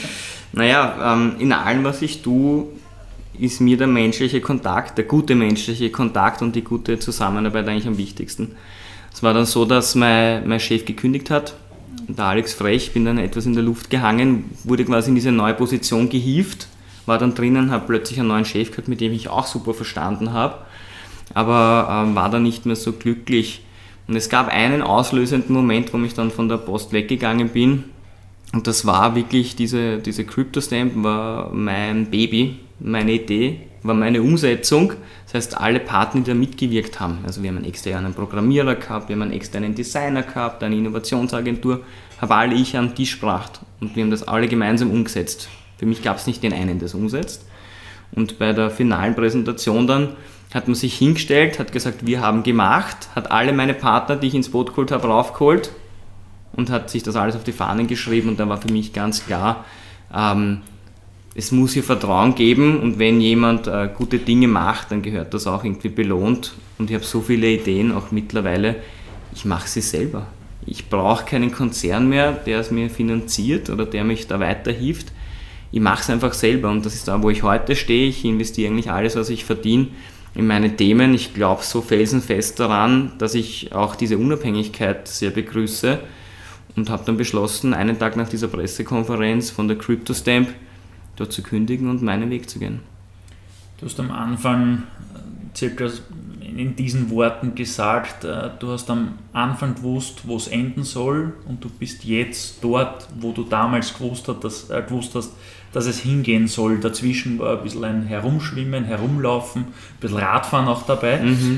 Naja, in allem, was ich tue, ist mir der menschliche Kontakt, der gute menschliche Kontakt und die gute Zusammenarbeit eigentlich am wichtigsten. Es war dann so, dass mein Chef gekündigt hat, der Alex Frech, bin dann etwas in der Luft gehangen, wurde quasi in diese neue Position gehievt, war dann drinnen, habe plötzlich einen neuen Chef gehabt, mit dem ich auch super verstanden habe, aber war dann nicht mehr so glücklich. Und es gab einen auslösenden Moment, wo ich dann von der Post weggegangen bin Und das war wirklich, diese CryptoStamp war mein Baby, meine Idee, war meine Umsetzung. Das heißt, alle Partner, die da mitgewirkt haben, also wir haben einen externen Programmierer gehabt, wir haben einen externen Designer gehabt, eine Innovationsagentur, habe alle ich am Tisch gebracht und wir haben das alle gemeinsam umgesetzt. Für mich gab es nicht den einen, der es umsetzt. Und bei der finalen Präsentation dann hat man sich hingestellt, hat gesagt, wir haben gemacht, hat alle meine Partner, die ich ins Boot geholt habe, raufgeholt und hat sich das alles auf die Fahnen geschrieben und da war für mich ganz klar, es muss hier Vertrauen geben und wenn jemand gute Dinge macht, dann gehört das auch irgendwie belohnt und ich habe so viele Ideen auch mittlerweile, ich mache sie selber. Ich brauche keinen Konzern mehr, der es mir finanziert oder der mich da weiterhilft. Ich mache es einfach selber und das ist da, wo ich heute stehe. Ich investiere eigentlich alles, was ich verdiene, in meine Themen. Ich glaube so felsenfest daran, dass ich auch diese Unabhängigkeit sehr begrüße und habe dann beschlossen, einen Tag nach dieser Pressekonferenz von der CryptoStamp dort zu kündigen und meinen Weg zu gehen. Du hast am Anfang circa in diesen Worten gesagt, du hast am Anfang gewusst, wo es enden soll und du bist jetzt dort, wo du damals gewusst hast, dass es hingehen soll. Dazwischen war ein bisschen ein Herumschwimmen, Herumlaufen, ein bisschen Radfahren auch dabei.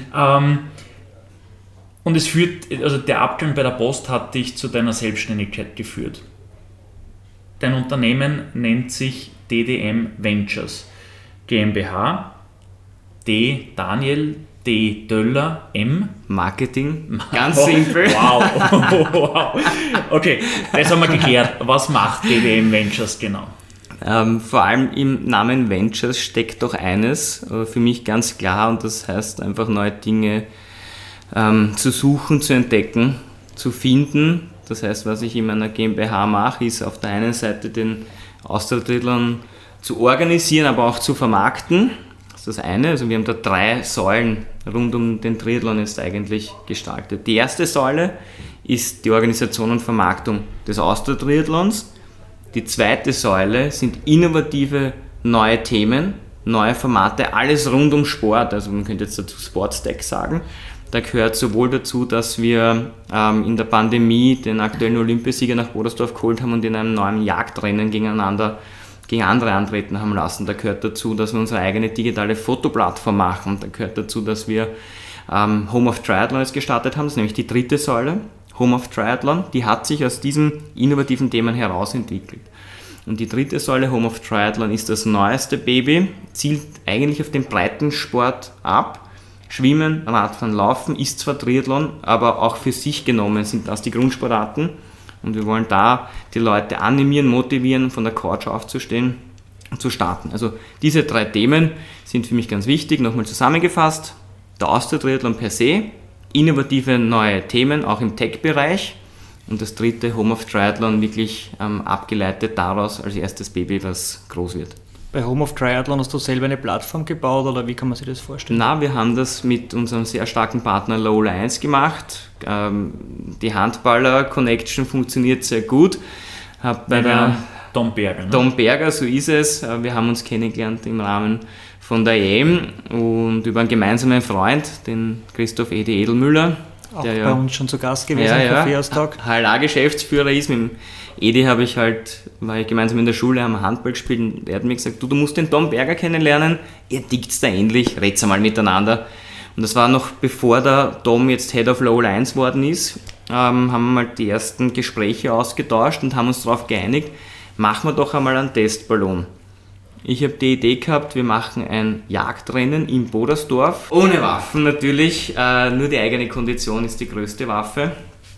Und der Abgang bei der Post hat dich zu deiner Selbstständigkeit geführt. Dein Unternehmen nennt sich DDM Ventures GmbH, D. Daniel, D. Döller, M. Marketing, ganz simpel. Wow. Okay, das haben wir geklärt. Was macht DDM Ventures genau? Vor allem im Namen Ventures steckt doch eines, für mich ganz klar, und das heißt einfach neue Dinge zu suchen, zu entdecken, zu finden. Das heißt, was ich in meiner GmbH mache, ist auf der einen Seite den Austria-Triathlon zu organisieren, aber auch zu vermarkten. Das ist das eine. Also wir haben da 3 Säulen rund um den Triathlon jetzt eigentlich gestaltet. Die erste Säule ist die Organisation und Vermarktung des Austria-Triathlons. Die zweite Säule sind innovative neue Themen, neue Formate, alles rund um Sport. Also man könnte jetzt dazu Sportstack sagen. Da gehört sowohl dazu, dass wir in der Pandemie den aktuellen Olympiasieger nach Bodersdorf geholt haben und in einem neuen Jagdrennen gegen andere antreten haben lassen. Da gehört dazu, dass wir unsere eigene digitale Fotoplattform machen. Da gehört dazu, dass wir Home of Triathlon jetzt gestartet haben. Das ist nämlich die dritte Säule. Home of Triathlon, die hat sich aus diesen innovativen Themen herausentwickelt. Und die dritte Säule, Home of Triathlon, ist das neueste Baby, zielt eigentlich auf den Breitensport ab. Schwimmen, Radfahren, Laufen ist zwar Triathlon, aber auch für sich genommen sind das die Grundsportarten. Und wir wollen da die Leute animieren, motivieren, von der Couch aufzustehen und zu starten. Also diese 3 Themen sind für mich ganz wichtig. Nochmal zusammengefasst, der Austria-Triathlon per se, innovative neue Themen, auch im Tech-Bereich. Und das dritte, Home of Triathlon, wirklich abgeleitet daraus als erstes Baby, was groß wird. Bei Home of Triathlon hast du selber eine Plattform gebaut oder wie kann man sich das vorstellen? Na, wir haben das mit unserem sehr starken Partner Low 1 gemacht. Die Handballer-Connection funktioniert sehr gut. Bei der Tom Berger. Ne? Tom Berger, so ist es. Wir haben uns kennengelernt im Rahmen von der EM und über einen gemeinsamen Freund, den Christoph Edi Edelmüller. Auch der bei uns schon zu Gast gewesen im Kaffeeaustausch. HLA-Geschäftsführer ist. Mit dem Edi war ich gemeinsam in der Schule, haben Handball gespielt und er hat mir gesagt, du musst den Tom Berger kennenlernen, ihr tickt's da ähnlich, red's einmal miteinander. Und das war noch bevor der Tom jetzt Head of Low 1 worden ist, haben wir mal die ersten Gespräche ausgetauscht und haben uns darauf geeinigt, machen wir doch einmal einen Testballon. Ich habe die Idee gehabt, wir machen ein Jagdrennen in Bodersdorf, ohne Waffen natürlich, nur die eigene Kondition ist die größte Waffe.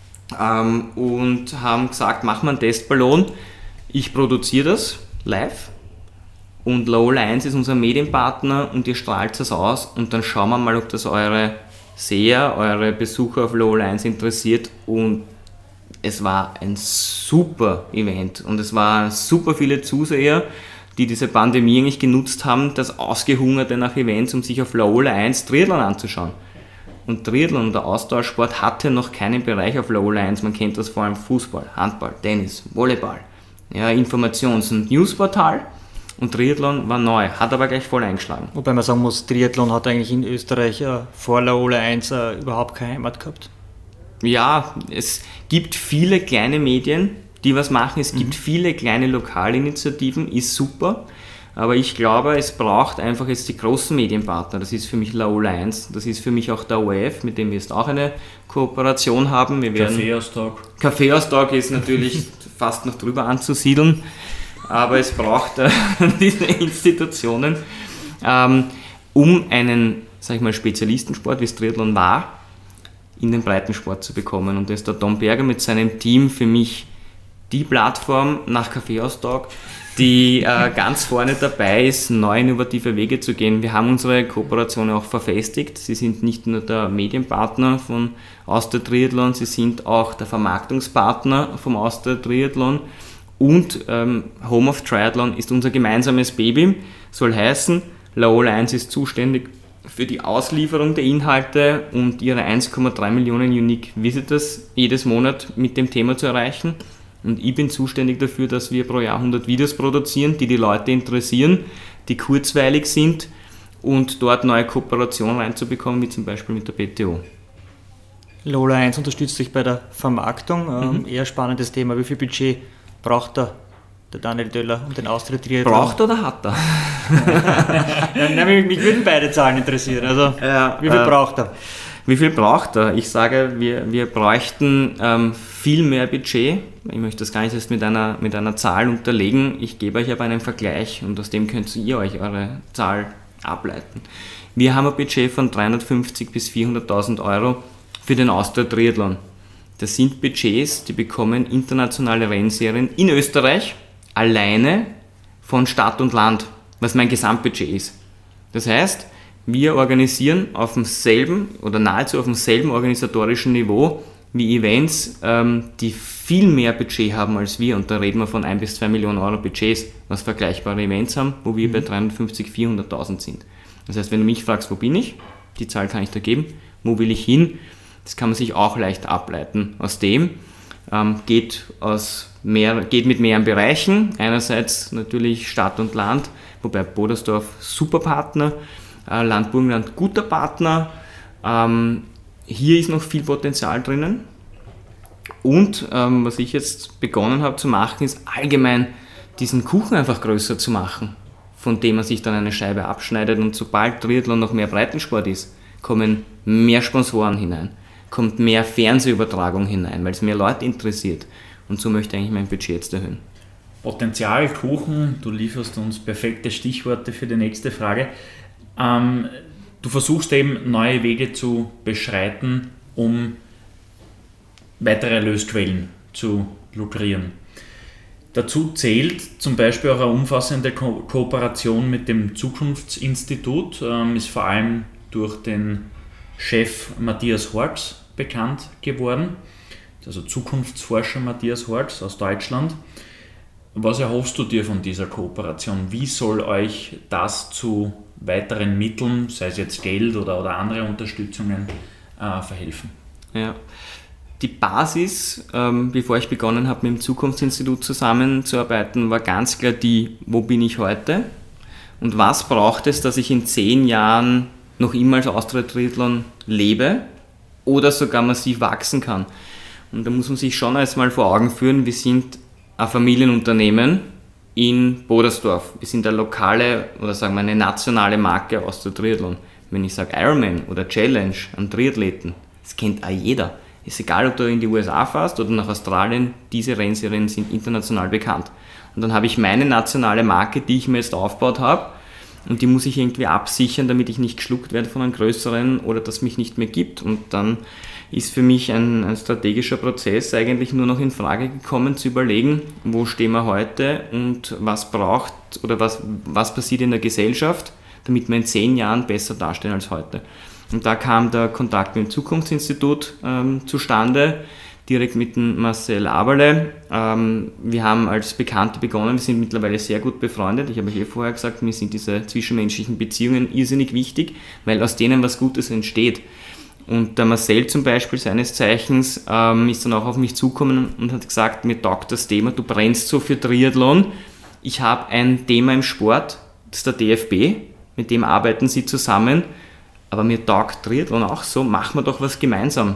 Und haben gesagt, machen wir einen Testballon, ich produziere das live und Low 1 ist unser Medienpartner und ihr strahlt das aus und dann schauen wir mal, ob das eure Seher, eure Besucher auf Low 1 interessiert. Und es war ein super Event und es waren super viele Zuseher, die diese Pandemie eigentlich genutzt haben, das Ausgehungerte nach Events, um sich auf Low 1 Triathlon anzuschauen. Und Triathlon, der Austauschsport, hatte noch keinen Bereich auf Low 1. Man kennt das vor allem Fußball, Handball, Tennis, Volleyball, ja, Informations- und Newsportal. Und Triathlon war neu, hat aber gleich voll eingeschlagen. Wobei man sagen muss, Triathlon hat eigentlich in Österreich vor Low 1 überhaupt keine Heimat gehabt. Ja, es gibt viele kleine Medien, die was machen. Es gibt viele kleine Lokalinitiativen, ist super. Aber ich glaube, es braucht einfach jetzt die großen Medienpartner. Das ist für mich Laola 1, das ist für mich auch der ORF, mit dem wir jetzt auch eine Kooperation haben. Kaffeeaustausch ist natürlich fast noch drüber anzusiedeln, aber es braucht diese Institutionen, um einen, sag ich mal, Spezialistensport, wie es Triathlon war, in den Breitensport zu bekommen. Und da ist der Tom Berger mit seinem Team für mich die Plattform nach Kaffeeaustausch, die ganz vorne dabei ist, neue innovative Wege zu gehen. Wir haben unsere Kooperation auch verfestigt. Sie sind nicht nur der Medienpartner von Austria Triathlon, sie sind auch der Vermarktungspartner vom Austria Triathlon und Home of Triathlon ist unser gemeinsames Baby. Soll heißen, Laola 1 ist zuständig für die Auslieferung der Inhalte und ihre 1,3 Millionen Unique Visitors jedes Monat mit dem Thema zu erreichen. Und ich bin zuständig dafür, dass wir pro Jahr 100 Videos produzieren, die Leute interessieren, die kurzweilig sind und dort neue Kooperationen reinzubekommen, wie zum Beispiel mit der PTO. Laola 1 unterstützt sich bei der Vermarktung. Eher spannendes Thema. Wie viel Budget braucht der Daniel Döller und den Austria Triathlon? Braucht oder hat er? Mich würden beide Zahlen interessieren. Also, wie viel braucht er? Wie viel braucht er? Ich sage, wir bräuchten viel mehr Budget. Ich möchte das gar nicht erst mit einer Zahl unterlegen. Ich gebe euch aber einen Vergleich und aus dem könnt ihr euch eure Zahl ableiten. Wir haben ein Budget von 350.000 bis 400.000 Euro für den Austria Triathlon. Das sind Budgets, die bekommen internationale Rennserien in Österreich alleine von Stadt und Land, was mein Gesamtbudget ist. Das heißt, wir organisieren auf demselben oder nahezu auf demselben organisatorischen Niveau wie Events, die viel mehr Budget haben als wir. Und da reden wir von 1 bis 2 Millionen Euro Budgets, was vergleichbare Events haben, wo wir bei 350.000, 400.000 sind. Das heißt, wenn du mich fragst, wo bin ich, die Zahl kann ich da geben, wo will ich hin, das kann man sich auch leicht ableiten. Aus dem geht mit mehreren Bereichen. Einerseits natürlich Stadt und Land, wobei Bodersdorf super Partner, Land Burgenland guter Partner. Hier ist noch viel Potenzial drinnen. Und was ich jetzt begonnen habe zu machen, ist allgemein diesen Kuchen einfach größer zu machen, von dem man sich dann eine Scheibe abschneidet. Und sobald Triathlon noch mehr Breitensport ist, kommen mehr Sponsoren hinein, kommt mehr Fernsehübertragung hinein, weil es mehr Leute interessiert. Und so möchte ich eigentlich mein Budget jetzt erhöhen. Potenzial, Kuchen, du lieferst uns perfekte Stichworte für die nächste Frage. Du versuchst eben neue Wege zu beschreiten, um weitere Erlösquellen zu lukrieren. Dazu zählt zum Beispiel auch eine umfassende Kooperation mit dem Zukunftsinstitut, ist vor allem durch den Chef Matthias Horks bekannt geworden, also Zukunftsforscher Matthias Horks aus Deutschland. Was erhoffst du dir von dieser Kooperation? Wie soll euch das zu weiteren Mitteln, sei es jetzt Geld oder andere Unterstützungen, verhelfen? Ja. Die Basis, bevor ich begonnen habe, mit dem Zukunftsinstitut zusammenzuarbeiten, war ganz klar wo bin ich heute und was braucht es, dass ich in 10 Jahren noch immer als Austria Triathlon lebe oder sogar massiv wachsen kann. Und da muss man sich schon einmal vor Augen führen, wir sind ein Familienunternehmen in Bodersdorf. Wir sind eine lokale oder sagen wir eine nationale Marke Austria Triathlon. Wenn ich sage Ironman oder Challenge an Triathleten, das kennt auch jeder. Ist egal, ob du in die USA fährst oder nach Australien, diese Rennserien sind international bekannt. Und dann habe ich meine nationale Marke, die ich mir jetzt aufgebaut habe, und die muss ich irgendwie absichern, damit ich nicht geschluckt werde von einem größeren oder das mich nicht mehr gibt. Und dann ist für mich ein strategischer Prozess eigentlich nur noch in Frage gekommen, zu überlegen, wo stehen wir heute und was braucht oder was passiert in der Gesellschaft, damit wir in 10 Jahren besser dastehen als heute. Und da kam der Kontakt mit dem Zukunftsinstitut zustande, direkt mit dem Marcel Aberle. Wir haben als Bekannte begonnen, wir sind mittlerweile sehr gut befreundet. Ich habe euch vorher gesagt, mir sind diese zwischenmenschlichen Beziehungen irrsinnig wichtig, weil aus denen was Gutes entsteht. Und der Marcel zum Beispiel, seines Zeichens, ist dann auch auf mich zugekommen und hat gesagt, mir taugt das Thema, du brennst so für Triathlon. Ich habe ein Thema im Sport, das ist der DFB, mit dem arbeiten sie zusammen, aber mir taugt Triathlon auch so, machen wir doch was gemeinsam.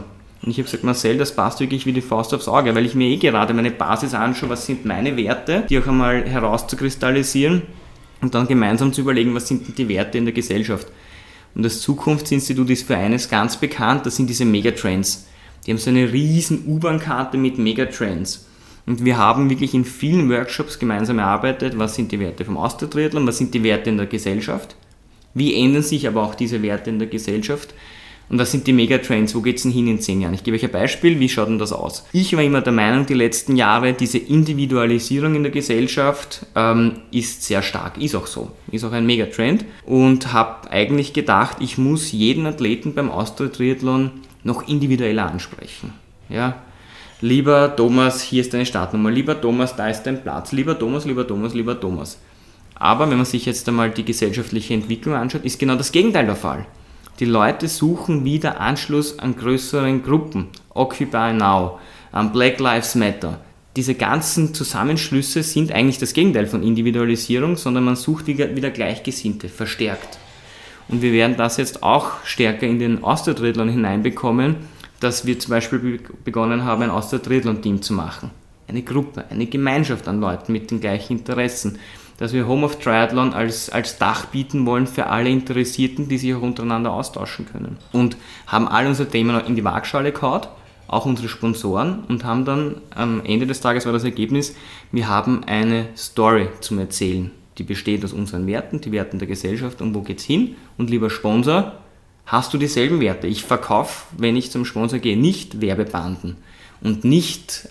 Und ich habe gesagt, Marcel, das passt wirklich wie die Faust aufs Auge, weil ich mir gerade meine Basis anschaue, was sind meine Werte, die auch einmal herauszukristallisieren und dann gemeinsam zu überlegen, was sind denn die Werte in der Gesellschaft. Und das Zukunftsinstitut ist für eines ganz bekannt, das sind diese Megatrends. Die haben so eine riesen U-Bahn-Karte mit Megatrends. Und wir haben wirklich in vielen Workshops gemeinsam erarbeitet, was sind die Werte vom Austria-Triathlon, was sind die Werte in der Gesellschaft, wie ändern sich aber auch diese Werte in der Gesellschaft und was sind die Megatrends, wo geht es denn hin in 10 Jahren? Ich gebe euch ein Beispiel, wie schaut denn das aus? Ich war immer der Meinung, die letzten Jahre, diese Individualisierung in der Gesellschaft ist sehr stark, ist auch so, ist auch ein Megatrend und habe eigentlich gedacht, ich muss jeden Athleten beim Austria-Triathlon noch individueller ansprechen. Ja? Lieber Thomas, hier ist deine Startnummer. Lieber Thomas, da ist dein Platz. Lieber Thomas, lieber Thomas, lieber Thomas. Aber wenn man sich jetzt einmal die gesellschaftliche Entwicklung anschaut, ist genau das Gegenteil der Fall. Die Leute suchen wieder Anschluss an größeren Gruppen. Occupy Now, Black Lives Matter. Diese ganzen Zusammenschlüsse sind eigentlich das Gegenteil von Individualisierung, sondern man sucht wieder Gleichgesinnte, verstärkt. Und wir werden das jetzt auch stärker in den Austria-Triathlon hineinbekommen, dass wir zum Beispiel begonnen haben, ein Austria-Triathlon-Team zu machen. Eine Gruppe, eine Gemeinschaft an Leuten mit den gleichen Interessen. Dass wir Home of Triathlon als Dach bieten wollen für alle Interessierten, die sich auch untereinander austauschen können. Und haben all unsere Themen in die Waagschale gehauen, auch unsere Sponsoren, und haben dann am Ende des Tages war das Ergebnis, wir haben eine Story zum Erzählen. Die besteht aus unseren Werten, die Werten der Gesellschaft und wo geht's hin. Und lieber Sponsor, hast du dieselben Werte? Ich verkaufe, wenn ich zum Sponsor gehe, nicht Werbebanden und nicht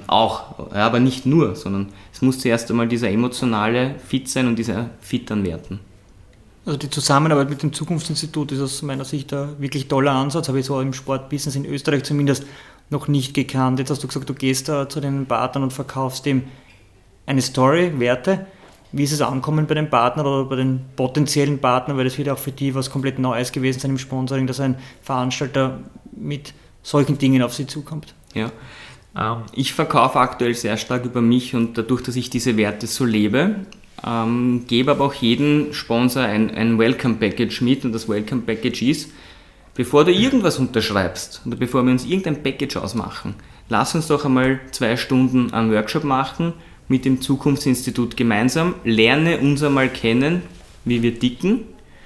aber nicht nur, sondern es muss zuerst einmal dieser emotionale Fit sein und dieser Fit an Werten. Also die Zusammenarbeit mit dem Zukunftsinstitut ist aus meiner Sicht ein wirklich toller Ansatz, habe ich so im Sportbusiness in Österreich zumindest noch nicht gekannt. Jetzt hast du gesagt, du gehst da zu den Partnern und verkaufst ihm eine Story, Werte. Wie ist es ankommen bei den Partnern oder bei den potenziellen Partnern, weil das wird auch für die was komplett Neues gewesen sein im Sponsoring, dass ein Veranstalter mit solchen Dingen auf sie zukommt? Ja, ich verkaufe aktuell sehr stark über mich und dadurch, dass ich diese Werte so lebe, gebe aber auch jedem Sponsor ein Welcome Package mit und das Welcome Package ist, bevor du irgendwas unterschreibst oder bevor wir uns irgendein Package ausmachen, lass uns doch einmal 2 Stunden einen Workshop machen, mit dem Zukunftsinstitut gemeinsam, lerne uns einmal kennen, wie wir ticken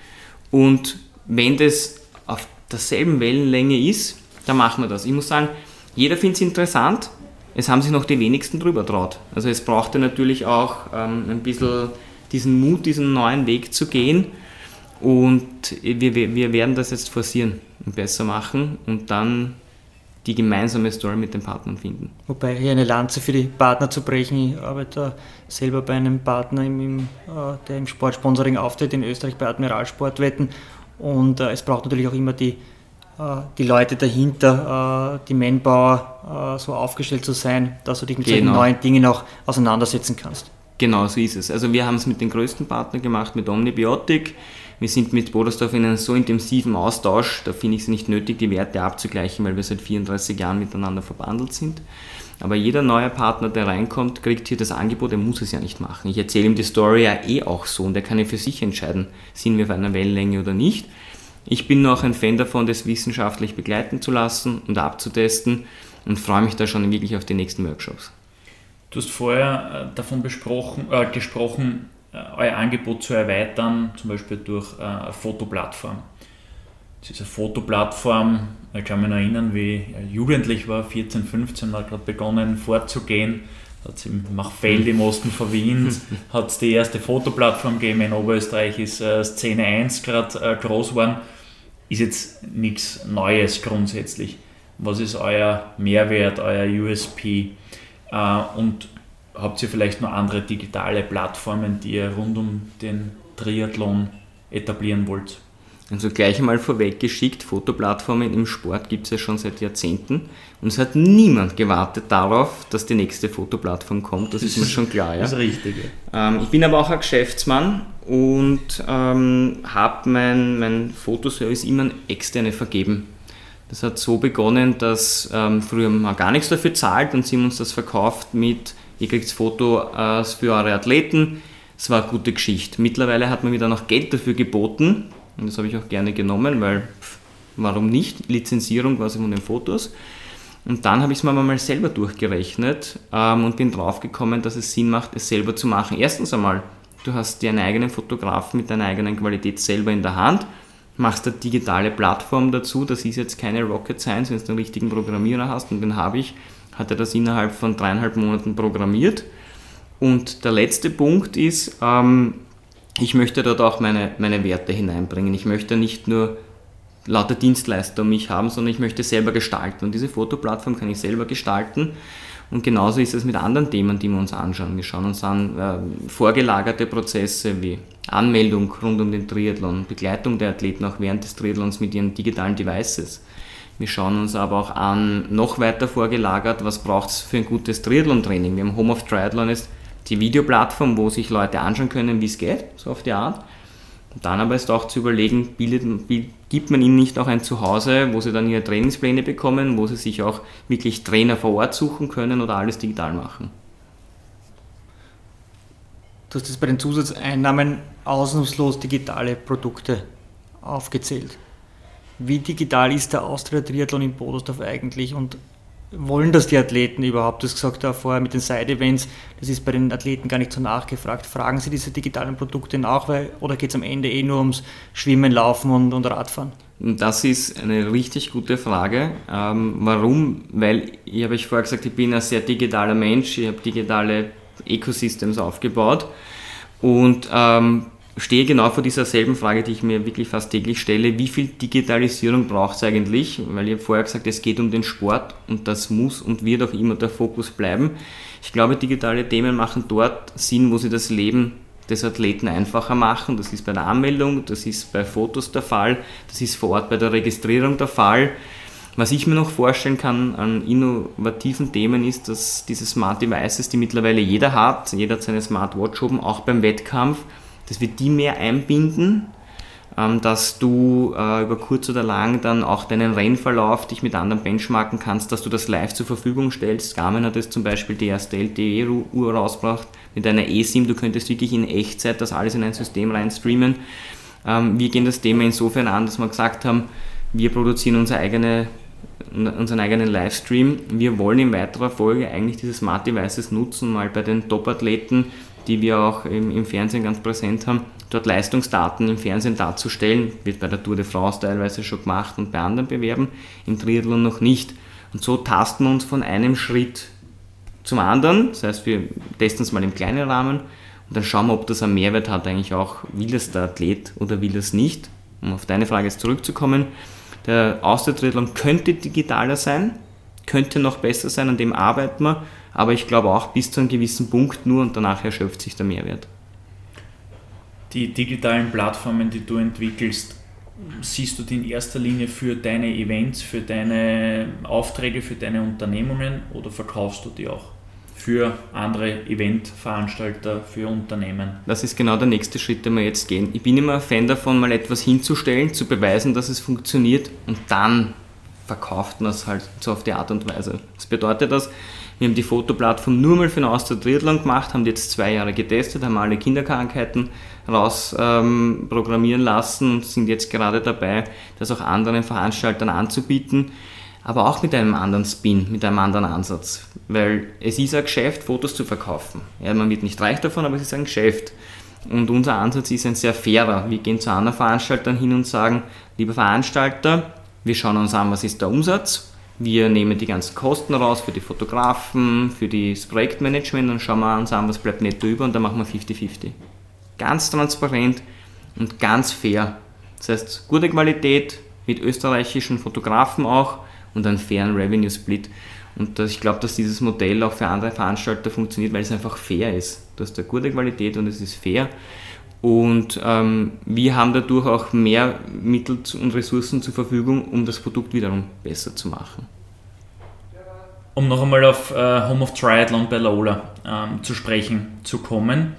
und wenn das auf derselben Wellenlänge ist, dann machen wir das. Ich muss sagen, jeder findet es interessant, es haben sich noch die wenigsten drüber traut. Also es brauchte natürlich auch ein bisschen diesen Mut, diesen neuen Weg zu gehen und wir werden das jetzt forcieren und besser machen und dann die gemeinsame Story mit den Partnern finden. Wobei hier eine Lanze für die Partner zu brechen, ich arbeite selber bei einem Partner, der im Sportsponsoring auftritt, in Österreich bei Admiral Sportwetten und es braucht natürlich auch immer die Leute dahinter, die Manpower, so aufgestellt zu sein, dass du dich mit solchen neuen Dingen auch auseinandersetzen kannst. Genau, so ist es. Also wir haben es mit den größten Partnern gemacht, mit Omnibiotic. Wir sind mit Bodersdorf in einem so intensiven Austausch, da finde ich es nicht nötig, die Werte abzugleichen, weil wir seit 34 Jahren miteinander verbandelt sind. Aber jeder neue Partner, der reinkommt, kriegt hier das Angebot, er muss es ja nicht machen. Ich erzähle ihm die Story ja auch so und er kann ja für sich entscheiden, sind wir auf einer Wellenlänge oder nicht. Ich bin noch ein Fan davon, das wissenschaftlich begleiten zu lassen und abzutesten und freue mich da schon wirklich auf die nächsten Workshops. Du hast vorher davon gesprochen, euer Angebot zu erweitern, zum Beispiel durch eine Fotoplattform. Diese Fotoplattform, ich kann mich noch erinnern, wie ich jugendlich war, 14, 15, war gerade begonnen vorzugehen. Da hat es im Machfeld im Osten von Wien hat es die erste Fotoplattform gegeben. In Oberösterreich ist Szene 1 gerade groß geworden. Ist jetzt nichts Neues grundsätzlich. Was ist euer Mehrwert, euer USP? Und habt ihr vielleicht noch andere digitale Plattformen, die ihr rund um den Triathlon etablieren wollt? Also gleich einmal vorweggeschickt, Fotoplattformen im Sport gibt es ja schon seit Jahrzehnten und es hat niemand gewartet darauf, dass die nächste Fotoplattform kommt, das ist mir schon klar. Ja? Das Richtige. Ich bin aber auch ein Geschäftsmann und habe mein Fotoservice immer an Externe vergeben. Das hat so begonnen, dass früher man gar nichts dafür zahlt und sie haben uns das verkauft mit, ihr kriegt Foto für eure Athleten, es war eine gute Geschichte. Mittlerweile hat man wieder noch Geld dafür geboten. Und das habe ich auch gerne genommen, weil warum nicht? Lizenzierung quasi von den Fotos. Und dann habe ich es mir mal selber durchgerechnet und bin draufgekommen, dass es Sinn macht, es selber zu machen. Erstens einmal, du hast deinen eigenen Fotografen mit deiner eigenen Qualität selber in der Hand, machst eine digitale Plattform dazu, das ist jetzt keine Rocket Science, wenn du den richtigen Programmierer hast, und den habe ich, hat er das innerhalb von 3,5 Monaten programmiert. Und der letzte Punkt ist, ich möchte dort auch meine Werte hineinbringen. Ich möchte nicht nur lauter Dienstleister um mich haben, sondern ich möchte selber gestalten. Und diese Fotoplattform kann ich selber gestalten. Und genauso ist es mit anderen Themen, die wir uns anschauen. Wir schauen uns an vorgelagerte Prozesse wie Anmeldung rund um den Triathlon, Begleitung der Athleten auch während des Triathlons mit ihren digitalen Devices. Wir schauen uns aber auch an, noch weiter vorgelagert, was braucht es für ein gutes Triathlon-Training. Wir haben Home of Triathlon ist die Videoplattform, wo sich Leute anschauen können, wie es geht, so auf die Art. Und dann aber ist auch zu überlegen, gibt man ihnen nicht auch ein Zuhause, wo sie dann ihre Trainingspläne bekommen, wo sie sich auch wirklich Trainer vor Ort suchen können oder alles digital machen. Du hast jetzt bei den Zusatzeinnahmen ausnahmslos digitale Produkte aufgezählt. Wie digital ist der Austria Triathlon in Bodersdorf eigentlich und wollen das die Athleten überhaupt? Du hast gesagt vorher mit den Side-Events, das ist bei den Athleten gar nicht so nachgefragt. Fragen sie diese digitalen Produkte nach, oder geht es am Ende nur ums Schwimmen, Laufen und Radfahren? Das ist eine richtig gute Frage. Warum? Weil, ich habe vorher gesagt, ich bin ein sehr digitaler Mensch, ich habe digitale Ecosystems aufgebaut und stehe genau vor dieser selben Frage, die ich mir wirklich fast täglich stelle. Wie viel Digitalisierung braucht es eigentlich? Weil ich habe vorher gesagt, es geht um den Sport und das muss und wird auch immer der Fokus bleiben. Ich glaube, digitale Themen machen dort Sinn, wo sie das Leben des Athleten einfacher machen. Das ist bei der Anmeldung, das ist bei Fotos der Fall, das ist vor Ort bei der Registrierung der Fall. Was ich mir noch vorstellen kann an innovativen Themen ist, dass diese Smart Devices, die mittlerweile jeder hat seine Smartwatch oben, auch beim Wettkampf, dass wir die mehr einbinden, dass du über kurz oder lang dann auch deinen Rennverlauf dich mit anderen benchmarken kannst, dass du das live zur Verfügung stellst. Garmin hat jetzt zum Beispiel die erste LTE-Uhr rausgebracht mit einer eSIM, du könntest wirklich in Echtzeit das alles in ein System reinstreamen. Wir gehen das Thema insofern an, dass wir gesagt haben, wir produzieren unseren eigenen Livestream. Wir wollen in weiterer Folge eigentlich diese Smart Devices nutzen, mal bei den Top-Athleten, die wir auch im Fernsehen ganz präsent haben, dort Leistungsdaten im Fernsehen darzustellen, wird bei der Tour de France teilweise schon gemacht und bei anderen Bewerben, im Triathlon noch nicht. Und so tasten wir uns von einem Schritt zum anderen, das heißt, wir testen es mal im kleinen Rahmen und dann schauen wir, ob das einen Mehrwert hat, eigentlich auch, will es der Athlet oder will es nicht. Um auf deine Frage jetzt zurückzukommen, der Austria Triathlon könnte digitaler sein, könnte noch besser sein, an dem arbeiten wir, aber ich glaube auch bis zu einem gewissen Punkt nur und danach erschöpft sich der Mehrwert. Die digitalen Plattformen, die du entwickelst, siehst du die in erster Linie für deine Events, für deine Aufträge, für deine Unternehmungen oder verkaufst du die auch für andere Eventveranstalter, für Unternehmen? Das ist genau der nächste Schritt, den wir jetzt gehen. Ich bin immer ein Fan davon, mal etwas hinzustellen, zu beweisen, dass es funktioniert und dann verkauft man es halt so auf die Art und Weise. Was bedeutet das? Wir haben die Fotoplattform nur mal für den Austria Triathlon gemacht, haben die jetzt 2 Jahre getestet, haben alle Kinderkrankheiten raus programmieren lassen und sind jetzt gerade dabei, das auch anderen Veranstaltern anzubieten, aber auch mit einem anderen Spin, mit einem anderen Ansatz, weil es ist ein Geschäft, Fotos zu verkaufen. Ja, man wird nicht reich davon, aber es ist ein Geschäft. Und unser Ansatz ist ein sehr fairer. Wir gehen zu anderen Veranstaltern hin und sagen, lieber Veranstalter, wir schauen uns an, was ist der Umsatz, wir nehmen die ganzen Kosten raus für die Fotografen, für das Projektmanagement und schauen wir uns an, was bleibt netto über und dann machen wir 50-50. Ganz transparent und ganz fair. Das heißt, gute Qualität mit österreichischen Fotografen auch und einen fairen Revenue-Split. Und ich glaube, dass dieses Modell auch für andere Veranstalter funktioniert, weil es einfach fair ist. Du hast eine gute Qualität und es ist fair. Und wir haben dadurch auch mehr Mittel und Ressourcen zur Verfügung, um das Produkt wiederum besser zu machen. Um noch einmal auf Home of Triathlon bei Laola zu sprechen zu kommen,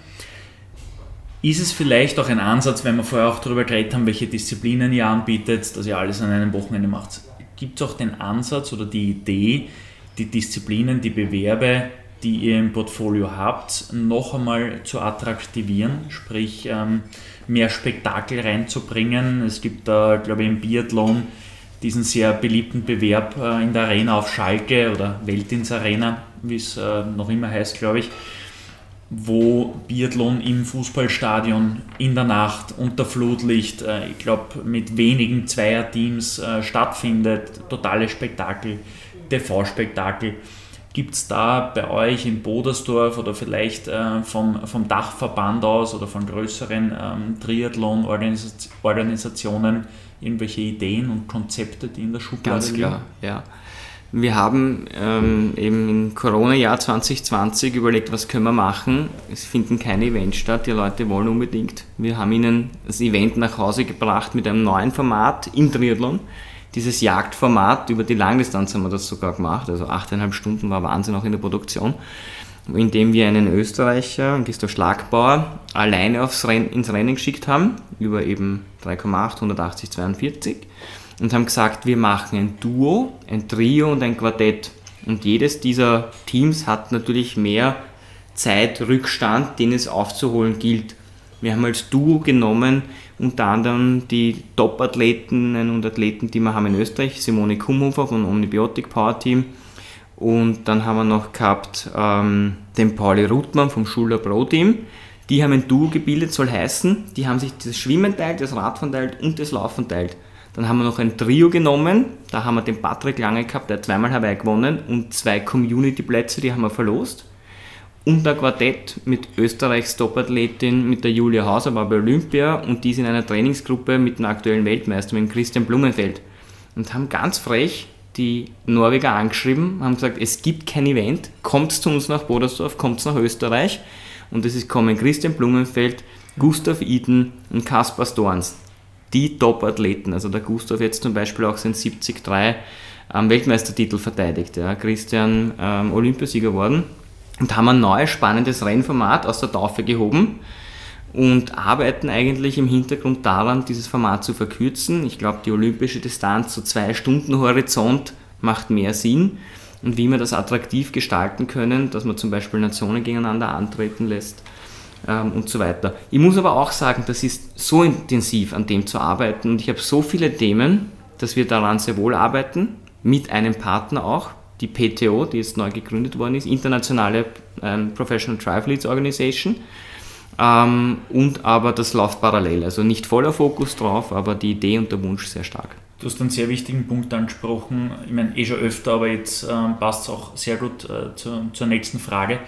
ist es vielleicht auch ein Ansatz, wenn wir vorher auch darüber geredet haben, welche Disziplinen ihr anbietet, dass ihr alles an einem Wochenende macht. Gibt es auch den Ansatz oder die Idee, die Disziplinen, die Bewerbe, die ihr im Portfolio habt, noch einmal zu attraktivieren, sprich mehr Spektakel reinzubringen? Es gibt da, glaube ich, im Biathlon diesen sehr beliebten Bewerb in der Arena auf Schalke oder Veltins Arena, wie es noch immer heißt, glaube ich, wo Biathlon im Fußballstadion in der Nacht unter Flutlicht, ich glaube mit wenigen Zweierteams stattfindet, totales Spektakel, TV-Spektakel. Gibt es da bei euch in Bodersdorf oder vielleicht vom Dachverband aus oder von größeren Triathlon-Organisationen irgendwelche Ideen und Konzepte, die in der Schublade liegen? Ganz klar, ja. Wir haben eben im Corona-Jahr 2020 überlegt, was können wir machen. Es finden keine Events statt, die Leute wollen unbedingt. Wir haben ihnen das Event nach Hause gebracht mit einem neuen Format im Triathlon. Dieses Jagdformat, über die Langdistanz haben wir das sogar gemacht, also 8,5 Stunden war Wahnsinn auch in der Produktion, indem wir einen Österreicher, Christoph Schlagbauer, alleine ins Rennen geschickt haben, über eben 3,8, 180, 42 und haben gesagt, wir machen ein Duo, ein Trio und ein Quartett. Und jedes dieser Teams hat natürlich mehr Zeitrückstand, den es aufzuholen gilt. Wir haben als Duo genommen unter anderem die Top-Athletinnen und Athleten, die wir haben in Österreich, Simone Kumhofer vom Omnibiotic Power Team, und dann haben wir noch gehabt den Pauli Ruttmann vom Schuler Pro Team. Die haben ein Duo gebildet, soll heißen, die haben sich das Schwimmen teilt, das Radfahren teilt und das Laufen teilt. Dann haben wir noch ein Trio genommen, da haben wir den Patrick Lange gehabt, der hat zweimal Hawaii gewonnen und 2 Community-Plätze, die haben wir verlost. Und ein Quartett mit Österreichs Top-Athletin, mit der Julia Hauser, war bei Olympia, und die ist in einer Trainingsgruppe mit dem aktuellen Weltmeister, mit Christian Blumenfeld. Und haben ganz frech die Norweger angeschrieben, haben gesagt, es gibt kein Event, kommt zu uns nach Bodersdorf, kommt nach Österreich. Und es kommen Christian Blumenfeld, Gustav Iden und Kaspar Storns. Die Top-Athleten, also der Gustav jetzt zum Beispiel auch sein 73 Weltmeistertitel verteidigt, ja, Christian Olympiasieger geworden. Und haben ein neues, spannendes Rennformat aus der Taufe gehoben und arbeiten eigentlich im Hintergrund daran, dieses Format zu verkürzen. Ich glaube, die olympische Distanz, so 2 Stunden Horizont, macht mehr Sinn. Und wie wir das attraktiv gestalten können, dass man zum Beispiel Nationen gegeneinander antreten lässt und so weiter. Ich muss aber auch sagen, das ist so intensiv, an dem zu arbeiten, und ich habe so viele Themen, dass wir daran sehr wohl arbeiten, mit einem Partner auch. Die PTO, die jetzt neu gegründet worden ist, Internationale Professional Triathletes Organization, und aber das läuft parallel, also nicht voller Fokus drauf, aber die Idee und der Wunsch sehr stark. Du hast einen sehr wichtigen Punkt angesprochen, ich meine schon öfter, aber jetzt passt es auch sehr gut zur nächsten Frage.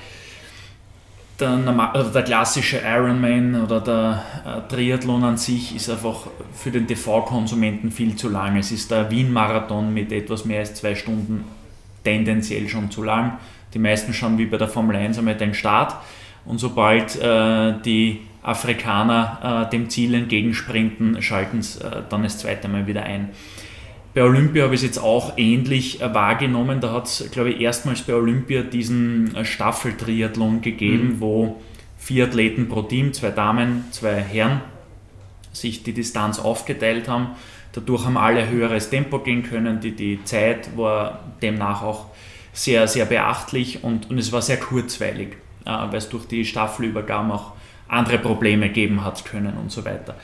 Der klassische Ironman oder der Triathlon an sich ist einfach für den TV-Konsumenten viel zu lang. Es ist der Wien-Marathon mit etwas mehr als 2 Stunden tendenziell schon zu lang. Die meisten schauen wie bei der Formel 1 einmal den Start, und sobald die Afrikaner dem Ziel entgegensprinten, schalten es dann das zweite Mal wieder ein. Bei Olympia habe ich es jetzt auch ähnlich wahrgenommen. Da hat es, glaube ich, erstmals bei Olympia diesen Staffeltriathlon gegeben, wo 4 Athleten pro Team, 2 Damen, 2 Herren, sich die Distanz aufgeteilt haben. Dadurch haben alle höheres Tempo gehen können. Die Zeit war demnach auch sehr, sehr beachtlich, und es war sehr kurzweilig, weil es durch die Staffelübergaben auch andere Probleme geben hat können und so weiter.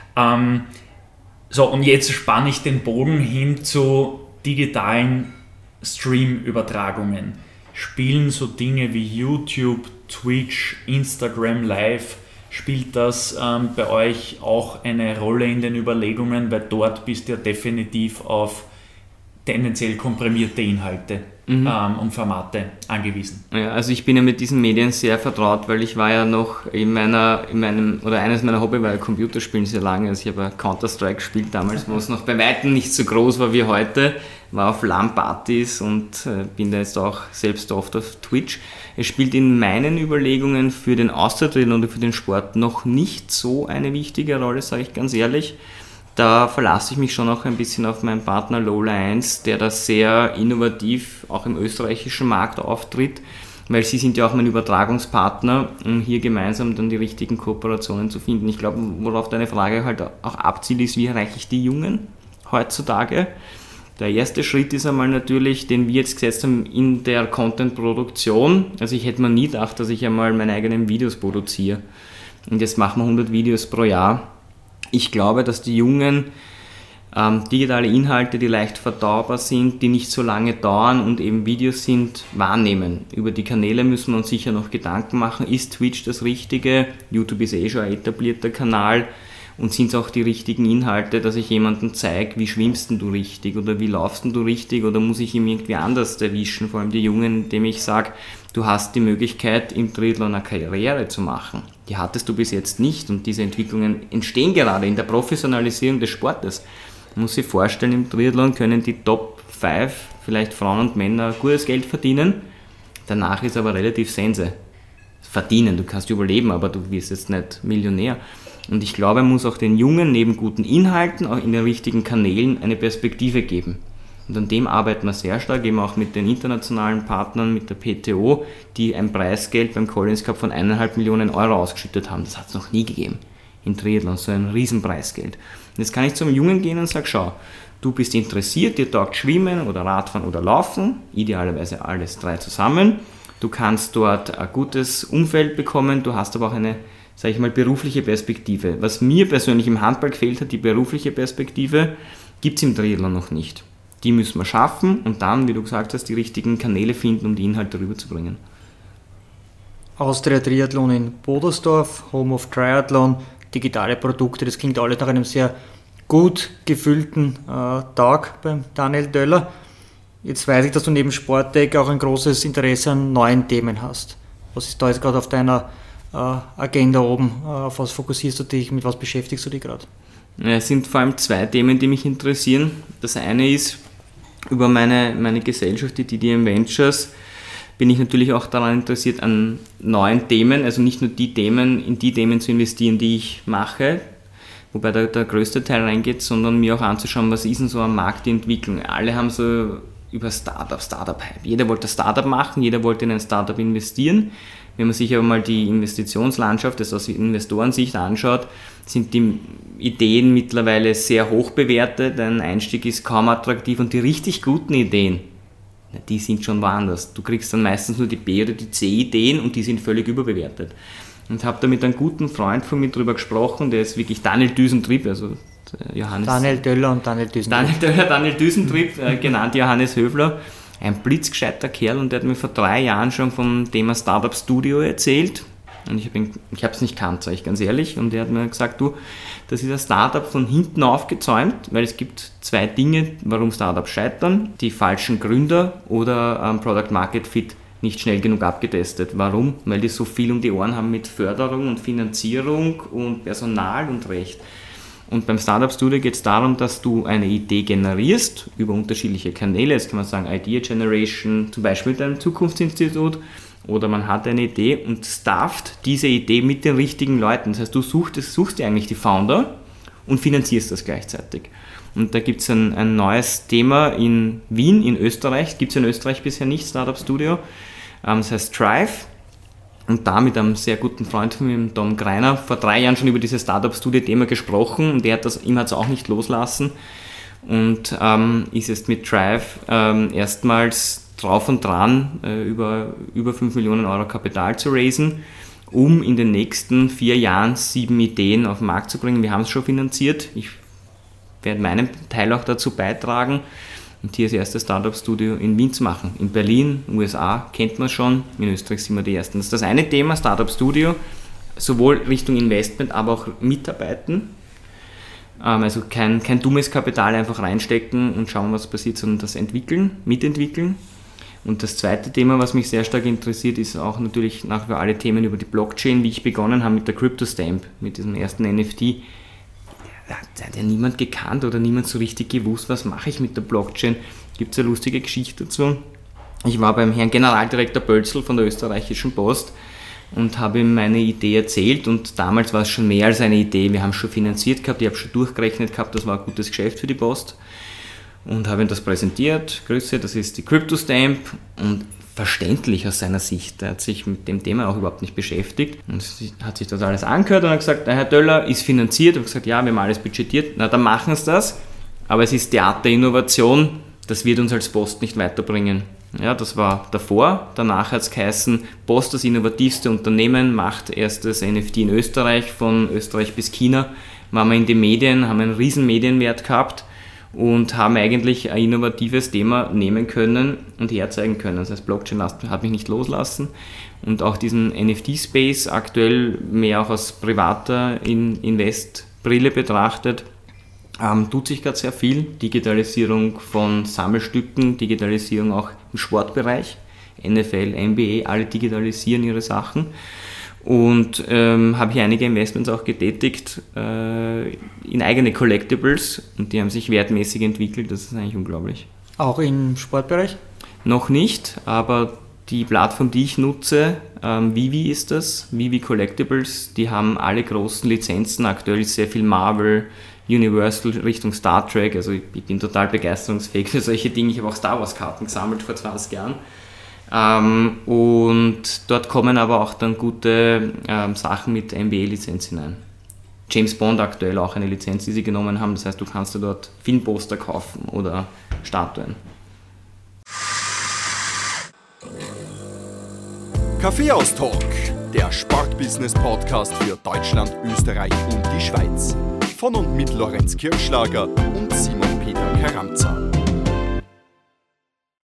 So, und jetzt spanne ich den Bogen hin zu digitalen Stream-Übertragungen. Spielen so Dinge wie YouTube, Twitch, Instagram Live, spielt das bei euch auch eine Rolle in den Überlegungen, weil dort bist du ja definitiv auf tendenziell komprimierte Inhalte und Formate angewiesen. Ja, also ich bin ja mit diesen Medien sehr vertraut, weil ich war ja noch eines meiner Hobby war ja Computerspielen sehr lange. Also ich habe ja Counter-Strike gespielt damals, wo es noch bei weitem nicht so groß war wie heute. War auf LAN-Partys und bin da jetzt auch selbst oft auf Twitch. Es spielt in meinen Überlegungen für den Austritt oder für den Sport noch nicht so eine wichtige Rolle, sage ich ganz ehrlich. Da verlasse ich mich schon auch ein bisschen auf meinen Partner Lola 1, der da sehr innovativ auch im österreichischen Markt auftritt, weil sie sind ja auch mein Übertragungspartner, um hier gemeinsam dann die richtigen Kooperationen zu finden. Ich glaube, worauf deine Frage halt auch abzielt, ist, wie erreiche ich die Jungen heutzutage? Der erste Schritt ist einmal natürlich, den wir jetzt gesetzt haben in der Content-Produktion. Also ich hätte mir nie gedacht, dass ich einmal meine eigenen Videos produziere. Und jetzt machen wir 100 Videos pro Jahr. Ich glaube, dass die Jungen digitale Inhalte, die leicht verdaubar sind, die nicht so lange dauern und eben Videos sind, wahrnehmen. Über die Kanäle müssen wir uns sicher noch Gedanken machen. Ist Twitch das Richtige? YouTube ist schon ein etablierter Kanal. Und sind es auch die richtigen Inhalte, dass ich jemandem zeige, wie schwimmst denn du richtig oder wie laufst denn du richtig oder muss ich ihm irgendwie anders erwischen, vor allem die Jungen, indem ich sage, du hast die Möglichkeit im Triathlon eine Karriere zu machen. Die hattest du bis jetzt nicht und diese Entwicklungen entstehen gerade in der Professionalisierung des Sportes. Man muss sich vorstellen, im Triathlon können die Top 5, vielleicht Frauen und Männer, gutes Geld verdienen, danach ist aber relativ Sense. Verdienen, du kannst überleben, aber du wirst jetzt nicht Millionär. Und ich glaube, man muss auch den Jungen neben guten Inhalten auch in den richtigen Kanälen eine Perspektive geben. Und an dem arbeiten wir sehr stark, eben auch mit den internationalen Partnern, mit der PTO, die ein Preisgeld beim Collins Cup von 1,5 Millionen Euro ausgeschüttet haben. Das hat es noch nie gegeben in Triathlon, so ein Riesenpreisgeld. Und jetzt kann ich zum Jungen gehen und sage, schau, du bist interessiert, dir taugt Schwimmen oder Radfahren oder Laufen, idealerweise alles 3 zusammen. Du kannst dort ein gutes Umfeld bekommen, du hast aber auch eine, sage ich mal, berufliche Perspektive. Was mir persönlich im Handball gefehlt hat, die berufliche Perspektive, gibt es im Triathlon noch nicht. Die müssen wir schaffen und dann, wie du gesagt hast, die richtigen Kanäle finden, um die Inhalte rüberzubringen. Austria Triathlon in Bodersdorf, Home of Triathlon, digitale Produkte, das klingt alles nach einem sehr gut gefüllten Tag beim Daniel Döller. Jetzt weiß ich, dass du neben Sporttech auch ein großes Interesse an neuen Themen hast. Was ist da jetzt gerade auf deiner Agenda oben? Auf was fokussierst du dich? Mit was beschäftigst du dich gerade? Ja, es sind vor allem 2 Themen, die mich interessieren. Das eine ist, über meine Gesellschaft, die DDM Ventures, bin ich natürlich auch daran interessiert, an neuen Themen, also nicht nur in die Themen zu investieren, die ich mache, wobei der größte Teil reingeht, sondern mir auch anzuschauen, was ist denn so am Markt die Entwicklung. Alle haben so über Startup-Hype. Jeder wollte ein Startup machen, jeder wollte in ein Startup investieren. Wenn man sich aber mal die Investitionslandschaft, das aus Investorensicht anschaut, sind die Ideen mittlerweile sehr hoch bewertet, ein Einstieg ist kaum attraktiv und die richtig guten Ideen, die sind schon woanders. Du kriegst dann meistens nur die B- oder die C-Ideen und die sind völlig überbewertet. Und habe da mit einem guten Freund von mir drüber gesprochen, der ist wirklich Daniel Düsentrieb, also Johannes... Daniel Döller und Daniel Düsentrieb. Daniel Düsentrieb, genannt Johannes Höfler. Ein blitzgescheiter Kerl und der hat mir vor 3 Jahren schon vom Thema Startup Studio erzählt. Und ich habe es nicht gekannt, sage ich ganz ehrlich. Und er hat mir gesagt, du, das ist ein Startup von hinten aufgezäumt, weil es gibt 2 Dinge, warum Startups scheitern. Die falschen Gründer oder Product Market Fit nicht schnell genug abgetestet. Warum? Weil die so viel um die Ohren haben mit Förderung und Finanzierung und Personal und Recht. Und beim Startup Studio geht es darum, dass du eine Idee generierst über unterschiedliche Kanäle. Jetzt kann man sagen Idea Generation, zum Beispiel mit einem Zukunftsinstitut, oder man hat eine Idee und stafft diese Idee mit den richtigen Leuten. Das heißt, du suchst dir eigentlich die Founder und finanzierst das gleichzeitig. Und da gibt es ein neues Thema in Wien, in Österreich. Gibt es in Österreich bisher nicht, Startup Studio. Das heißt Thrive. Und da mit einem sehr guten Freund von mir, dem Tom Greiner, vor 3 Jahren schon über dieses Startup-Studio-Thema gesprochen und ihm hat es auch nicht loslassen und ist jetzt mit Thrive erstmals drauf und dran, über 5 Millionen Euro Kapital zu raisen, um in den nächsten 4 Jahren 7 Ideen auf den Markt zu bringen. Wir haben es schon finanziert, ich werde meinen Teil auch dazu beitragen. Und hier das erste Startup-Studio in Wien zu machen. In Berlin, USA kennt man schon, in Österreich sind wir die Ersten. Das ist das eine Thema, Startup-Studio, sowohl Richtung Investment, aber auch Mitarbeiten. Also kein dummes Kapital einfach reinstecken und schauen, was passiert, sondern das mitentwickeln. Und das zweite Thema, was mich sehr stark interessiert, ist auch natürlich nach wie vor alle Themen über die Blockchain, wie ich begonnen habe mit der CryptoStamp, mit diesem ersten NFT. Da hat ja niemand gekannt oder niemand so richtig gewusst, was mache ich mit der Blockchain. Gibt es eine lustige Geschichte dazu. Ich war beim Herrn Generaldirektor Bölzl von der Österreichischen Post und habe ihm meine Idee erzählt und damals war es schon mehr als eine Idee. Wir haben es schon finanziert gehabt, ich habe schon durchgerechnet gehabt, das war ein gutes Geschäft für die Post und habe ihm das präsentiert. Grüße, das ist die CryptoStamp und verständlich aus seiner Sicht. Er hat sich mit dem Thema auch überhaupt nicht beschäftigt und hat sich das alles angehört und hat gesagt, Herr Döller, ist finanziert. Ich habe gesagt, ja, wir haben alles budgetiert. Na, dann machen Sie das. Aber es ist Theaterinnovation, das wird uns als Post nicht weiterbringen. Ja, das war davor. Danach hat es geheißen, Post, das innovativste Unternehmen, macht erstes NFT in Österreich, von Österreich bis China. Waren wir in den Medien, haben einen riesen Medienwert gehabt. und haben eigentlich ein innovatives Thema nehmen können und herzeigen können. Das heißt, Blockchain hat mich nicht loslassen und auch diesen NFT-Space aktuell mehr auch aus privater Investbrille betrachtet, tut sich gerade sehr viel. Digitalisierung von Sammelstücken, Digitalisierung auch im Sportbereich, NFL, NBA, alle digitalisieren ihre Sachen. Und habe hier einige Investments auch getätigt in eigene Collectibles und die haben sich wertmäßig entwickelt, das ist eigentlich unglaublich. Auch im Sportbereich? Noch nicht, aber die Plattform, die ich nutze, Vivi ist das, Vivi Collectibles, die haben alle großen Lizenzen, aktuell ist sehr viel Marvel, Universal Richtung Star Trek, also ich bin total begeisterungsfähig für solche Dinge, ich habe auch Star Wars Karten gesammelt vor 20 Jahren. Und dort kommen aber auch dann gute Sachen mit NBA-Lizenz hinein. James Bond aktuell auch eine Lizenz, die sie genommen haben, das heißt, du kannst dir dort Filmposter kaufen oder Statuen. Kaffeehaus-Talk, der Sportbusiness-Podcast für Deutschland, Österreich und die Schweiz. Von und mit Lorenz Kirschlager und Simon Peter Karamza.